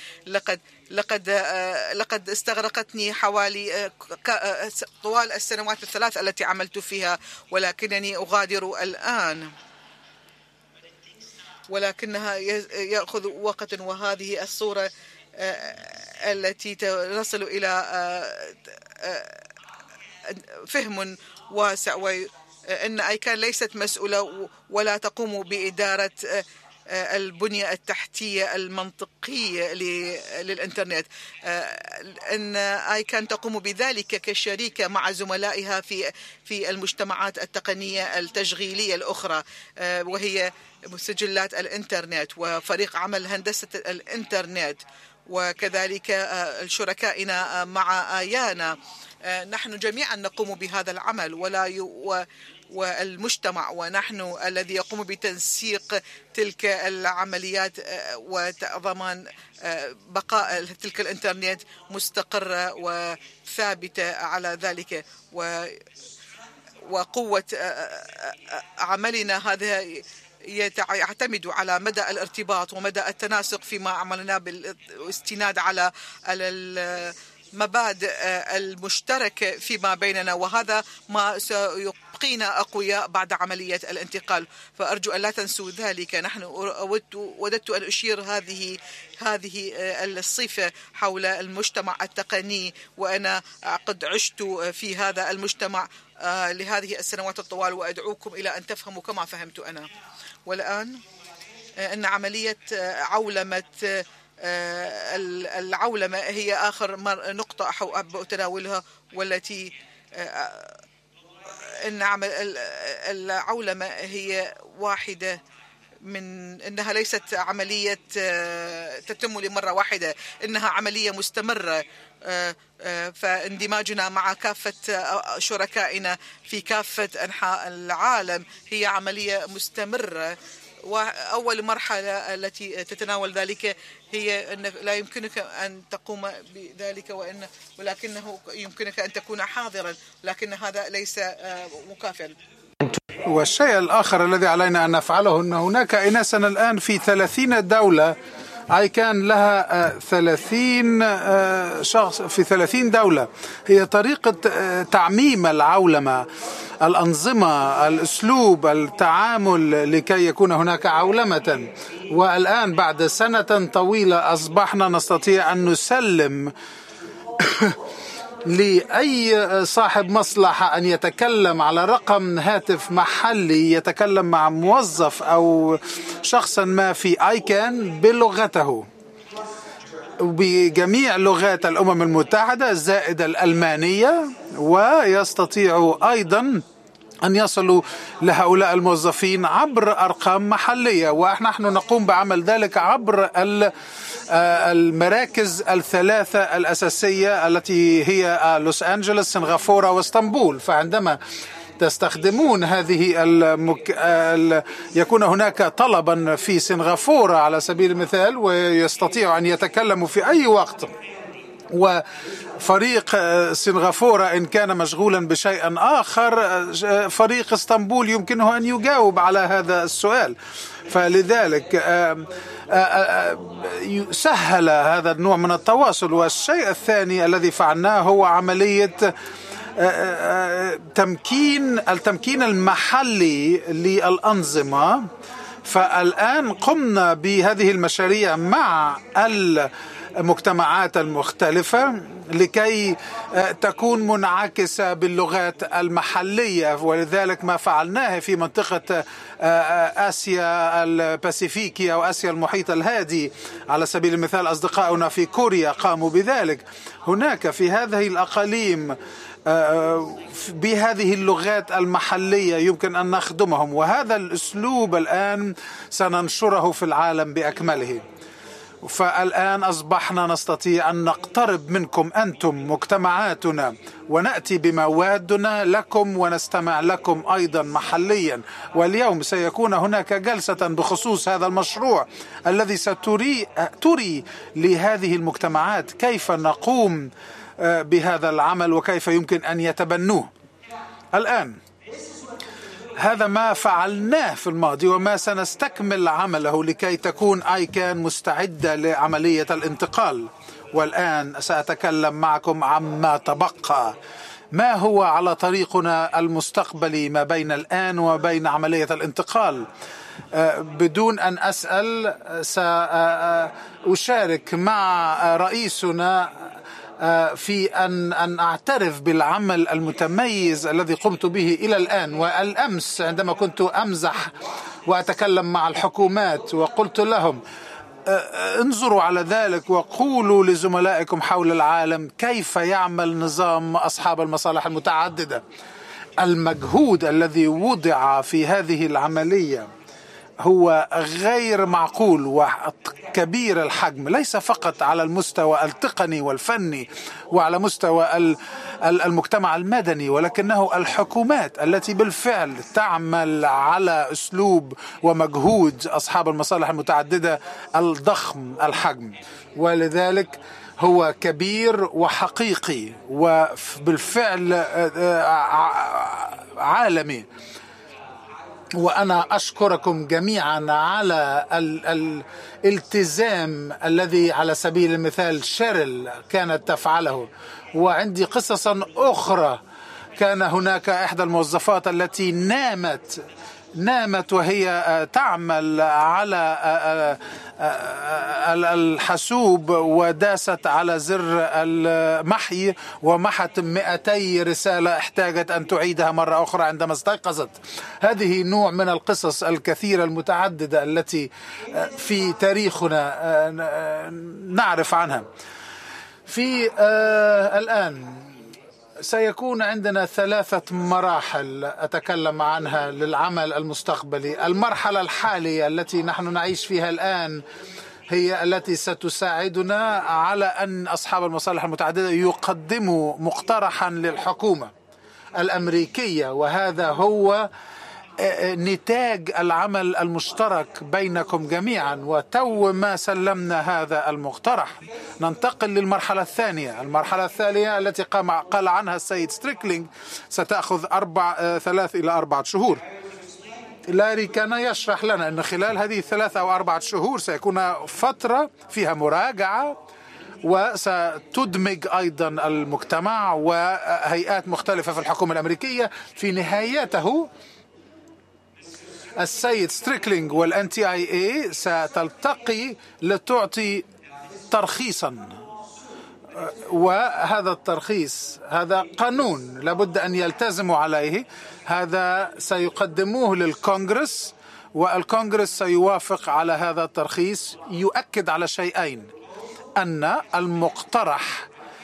لقد استغرقتني حوالي طوال السنوات الثلاث التي عملت فيها، ولكنني أغادر الآن، ولكنها يأخذ وقت. وهذه الصورة التي نصل إلى فهم واسع، وأن أيكان ليست مسؤولة ولا تقوم بإدارة البنية التحتية المنطقية للإنترنت. أن أيكان تقوم بذلك كشريكة مع زملائها في المجتمعات التقنية التشغيلية الأخرى، وهي سجلات الإنترنت وفريق عمل هندسة الإنترنت، وكذلك شركائنا مع آيانا. نحن جميعا نقوم بهذا العمل والمجتمع، ونحن الذي يقوم بتنسيق تلك العمليات وضمان بقاء تلك الإنترنت مستقرة وثابتة على ذلك. وقوة عملنا هذا يعتمد على مدى الارتباط ومدى التناسق فيما عملنا بالاستناد على المبادئ المشتركة فيما بيننا، وهذا ما سيبقينا أقوياء بعد عملية الانتقال. فأرجو أن لا تنسوا ذلك. نحن وددت أن أشير هذه الصفة حول المجتمع التقني، وأنا قد عشت في هذا المجتمع لهذه السنوات الطوال، وأدعوكم إلى أن تفهموا كما فهمت أنا. والآن أن عملية العولمة هي آخر نقطة أحب أتناولها، والتي أن العولمة هي واحدة من أنها ليست عملية تتم لمرة واحدة، إنها عملية مستمرة. فاندماجنا مع كافة شركائنا في كافة أنحاء العالم هي عملية مستمرة، وأول مرحلة التي تتناول ذلك هي أن لا يمكنك أن تقوم بذلك ولكنه يمكنك أن تكون حاضرا، لكن هذا ليس مكافئا. والشيء الآخر الذي علينا أن نفعله أن هناك إناسنا الآن في 30 دولة، أي كان لها 30 شخص في 30 دولة. هي طريقة تعميم العولمة، الأنظمة، الأسلوب، التعامل لكي يكون هناك عولمة. والآن بعد سنة طويلة أصبحنا نستطيع أن نسلم لأي صاحب مصلحة أن يتكلم على رقم هاتف محلي، يتكلم مع موظف أو شخصا ما في آيكان بلغته بجميع لغات الأمم المتحدة زائد الألمانية، ويستطيع أيضا أن يصلوا لهؤلاء الموظفين عبر أرقام محلية. ونحن نقوم بعمل ذلك عبر المراكز الثلاثة الأساسية التي هي لوس أنجلوس، سنغافورة، واسطنبول. فعندما تستخدمون هذه يكون هناك طلبا في سنغافورة على سبيل المثال، ويستطيع أن يتكلموا في أي وقت، وفريق سنغافورة إن كان مشغولا بشيء آخر فريق اسطنبول يمكنه أن يجاوب على هذا السؤال. فلذلك سهل هذا النوع من التواصل. والشيء الثاني الذي فعلناه هو عملية التمكين المحلي للأنظمة. فالآن قمنا بهذه المشاريع مع المجتمعات المختلفة لكي تكون منعكسة باللغات المحلية. ولذلك ما فعلناه في منطقة آسيا الباسيفيكية أو آسيا المحيط الهادي، على سبيل المثال أصدقاؤنا في كوريا قاموا بذلك. هناك في هذه الأقاليم بهذه اللغات المحلية يمكن أن نخدمهم، وهذا الأسلوب الآن سننشره في العالم بأكمله. فالآن أصبحنا نستطيع أن نقترب منكم أنتم مجتمعاتنا ونأتي بموادنا لكم ونستمع لكم أيضا محليا. واليوم سيكون هناك جلسة بخصوص هذا المشروع الذي ستري لهذه المجتمعات كيف نقوم بهذا العمل وكيف يمكن أن يتبنوه. الآن هذا ما فعلناه في الماضي وما سنستكمل عمله لكي تكون آيكان مستعدة لعملية الانتقال. والآن سأتكلم معكم عما تبقى، ما هو على طريقنا المستقبلي ما بين الآن وبين عملية الانتقال. بدون أن أسأل سأشارك مع رئيسنا في أن أعترف بالعمل المتميز الذي قمت به إلى الآن. والأمس عندما كنت أمزح وأتكلم مع الحكومات وقلت لهم انظروا على ذلك وقولوا لزملائكم حول العالم كيف يعمل نظام أصحاب المصالح المتعددة. المجهود الذي وضع في هذه العملية هو غير معقول وكبير الحجم، ليس فقط على المستوى التقني والفني وعلى مستوى المجتمع المدني، ولكنه الحكومات التي بالفعل تعمل على أسلوب ومجهود أصحاب المصالح المتعددة الضخم الحجم. ولذلك هو كبير وحقيقي وبالفعل عالمي. وأنا أشكركم جميعا على الالتزام الذي على سبيل المثال شيرل كانت تفعله. وعندي قصصا أخرى. كان هناك إحدى الموظفات التي نامت وهي تعمل على الحاسوب وداست على زر المحي ومحت 200 رسالة احتاجت أن تعيدها مرة أخرى عندما استيقظت. هذه نوع من القصص الكثيرة المتعددة التي في تاريخنا نعرف عنها. في الآن سيكون عندنا 3 مراحل أتكلم عنها للعمل المستقبلي. المرحلة الحالية التي نحن نعيش فيها الآن هي التي ستساعدنا على أن أصحاب المصالح المتعددة يقدموا مقترحا للحكومة الأمريكية، وهذا هو نتاج العمل المشترك بينكم جميعا. وتو ما سلمنا هذا المقترح ننتقل للمرحلة الثانية. المرحلة الثانية التي قال عنها السيد ستريكلينج ستأخذ 3 إلى 4 شهور. لاري كان يشرح لنا أن خلال هذه 3 أو 4 شهور سيكون فترة فيها مراجعة، وستدمج أيضا المجتمع وهيئات مختلفة في الحكومة الأمريكية. في نهايته السيد ستريكلينج والNTIA ستلتقي لتعطي ترخيصا، وهذا الترخيص هذا قانون لابد أن يلتزموا عليه. هذا سيقدموه للكونغرس، والكونغرس سيوافق على هذا الترخيص. يؤكد على شيئين: أن المقترح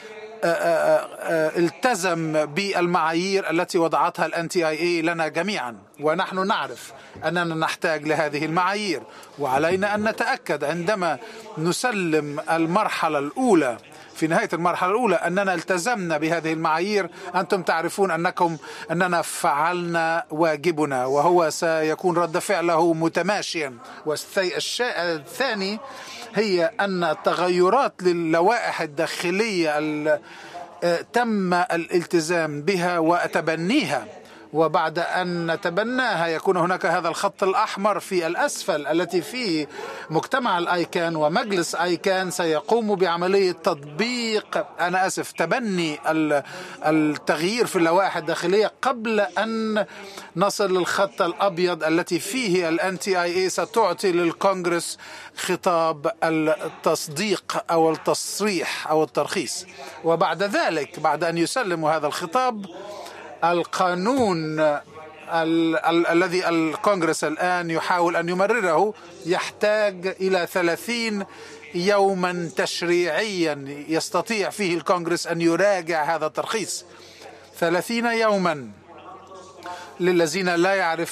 التزم بالمعايير التي وضعتها الNTIA لنا جميعا، ونحن نعرف أننا نحتاج لهذه المعايير، وعلينا أن نتأكد عندما نسلم المرحلة الأولى في نهاية المرحلة الأولى أننا التزمنا بهذه المعايير. أنتم تعرفون أننا فعلنا واجبنا، وهو سيكون رد فعله متماشيا. والشيء الثاني هي أن التغيرات للوائح الداخلية تم الالتزام بها وتبنيها، وبعد أن نتبناها يكون هناك هذا الخط الأحمر في الأسفل التي فيه مجتمع الآيكان ومجلس آيكان سيقوم بعملية تبني التغيير في اللوائح الداخلية قبل أن نصل للخط الأبيض التي فيه الNTIA ستعطي للكونغرس خطاب التصديق أو التصريح أو الترخيص. وبعد ذلك، بعد أن يسلموا هذا الخطاب، القانون الذي الكونغرس الآن يحاول أن يمرره يحتاج إلى 30 يوما تشريعيا يستطيع فيه الكونغرس أن يراجع هذا الترخيص. 30 يوما. للذين لا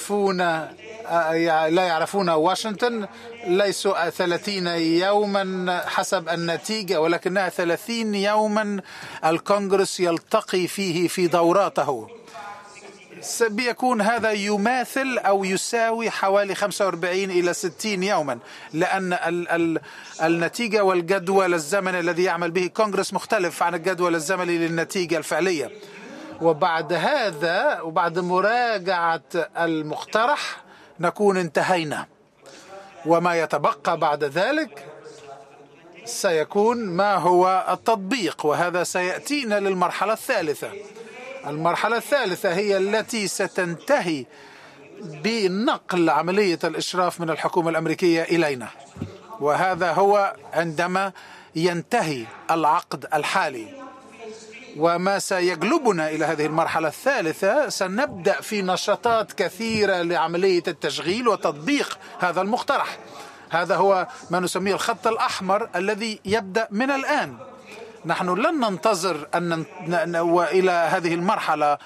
يعرفون واشنطن، ليسوا 30 يوما حسب النتيجة، ولكنها 30 يوما الكونغرس يلتقي فيه في دوراته. بيكون هذا يماثل أو يساوي حوالي 45 إلى 60 يوما، لأن النتيجة والجدول الزمني الذي يعمل به الكونغرس مختلف عن الجدول الزمني للنتيجة الفعلية. وبعد هذا وبعد مراجعة المقترح نكون انتهينا، وما يتبقى بعد ذلك سيكون ما هو التطبيق، وهذا سيأتينا للمرحلة الثالثة. المرحلة الثالثة هي التي ستنتهي بنقل عملية الإشراف من الحكومة الأمريكية إلينا، وهذا هو عندما ينتهي العقد الحالي. وما سيجلبنا إلى هذه المرحلة الثالثة سنبدأ في نشاطات كثيرة لعملية التشغيل وتطبيق هذا المقترح. هذا هو ما نسميه الخط الأحمر الذي يبدأ من الآن. نحن لن ننتظر إلى هذه المرحلة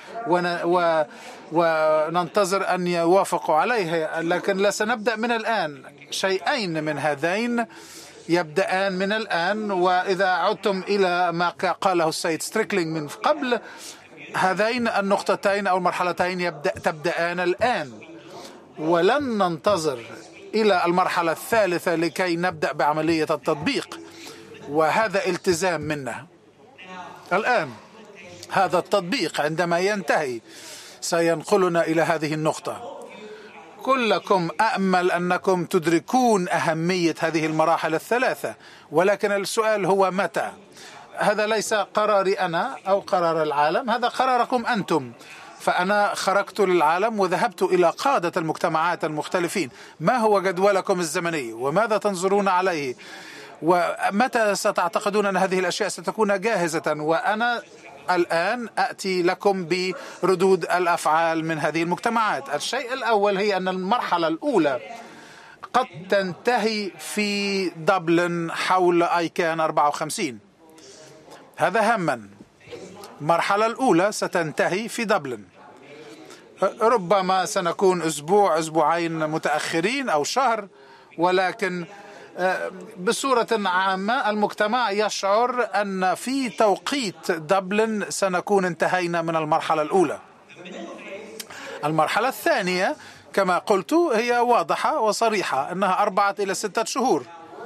وننتظر أن يوافقوا عليها، لكن لا، سنبدأ من الآن. شيئين من هذين يبدأان من الآن. وإذا عدتم إلى ما قاله السيد ستريكلينج من قبل، هذين النقطتين أو المرحلتين تبدأان الآن، ولن ننتظر إلى المرحلة الثالثة لكي نبدأ بعملية التطبيق. وهذا التزام منا الآن. هذا التطبيق عندما ينتهي سينقلنا إلى هذه النقطة. كلكم أأمل أنكم تدركون أهمية هذه المراحل الثلاثة، ولكن السؤال هو متى؟ هذا ليس قراري أنا أو قرار العالم، هذا قراركم أنتم. فأنا خرجت للعالم وذهبت إلى قادة المجتمعات المختلفين. ما هو جدولكم الزمني وماذا تنظرون عليه ومتى ستعتقدون أن هذه الأشياء ستكون جاهزة؟ وأنا الآن أتي لكم بردود الأفعال من هذه المجتمعات. الشيء الأول هي أن المرحلة الأولى قد تنتهي في دبلن حول آيكان 54. هذا هما. المرحلة الأولى ستنتهي في دبلن. ربما سنكون أسبوعين متأخرين أو شهر، ولكن بصورة عامة المجتمع يشعر أن في توقيت دبلن سنكون انتهينا من المرحلة الأولى. المرحلة الثانية كما قلت هي واضحة وصريحة أنها 4 إلى 6 شهور.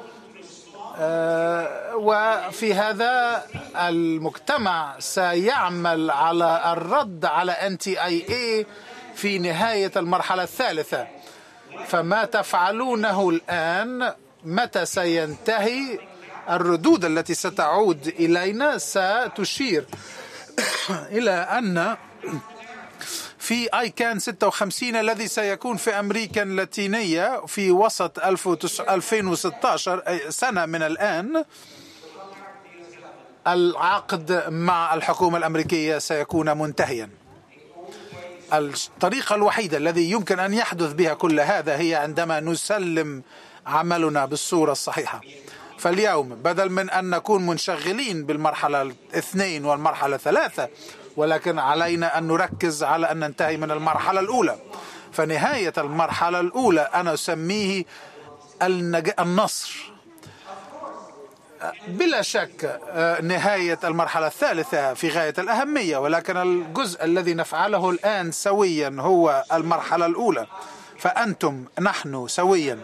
وفي هذا المجتمع سيعمل على الرد على NTIA في نهاية المرحلة الثالثة. فما تفعلونه الآن متى سينتهي الردود التي ستعود إلينا ستشير إلى أن في ICANN 56 الذي سيكون في أمريكا اللاتينية في وسط 2016 أي سنة من الآن، العقد مع الحكومة الأمريكية سيكون منتهيا. الطريقة الوحيدة الذي يمكن أن يحدث بها كل هذا هي عندما نسلم عملنا بالصورة الصحيحة. فاليوم بدل من أن نكون منشغلين بالمرحلة 2 والمرحلة 3، ولكن علينا أن نركز على أن ننتهي من المرحلة الأولى. فنهاية المرحلة الأولى أنا أسميه النصر. بلا شك نهاية المرحلة الثالثة في غاية الأهمية، ولكن الجزء الذي نفعله الآن سويا هو المرحلة الأولى. فأنتم نحن سويا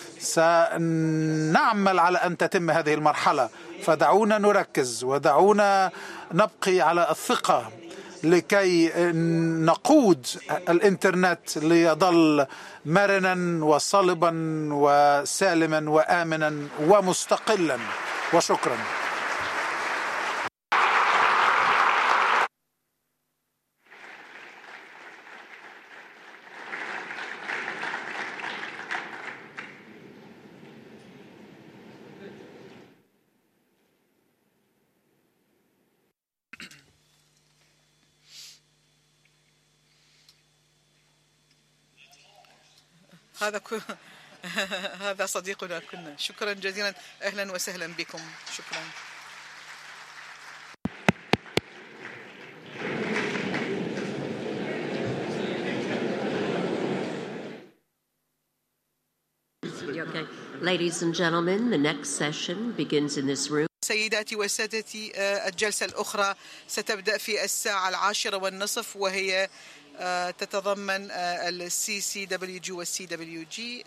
سنعمل على أن تتم هذه المرحلة. فدعونا نركز ودعونا نبقي على الثقة لكي نقود الإنترنت ليظل مرنا وصلبا وسالما وآمنا ومستقلا. وشكرا. هذا صديقنا كنا. شكرا جزيلا، أهلا وسهلا بكم. شكرا. Okay. Ladies and gentlemen, the next session begins in this room. سيداتي وسادتي، الجلسة الأخرى ستبدأ في 10:10 وهي تتضمن CCWG والCWG.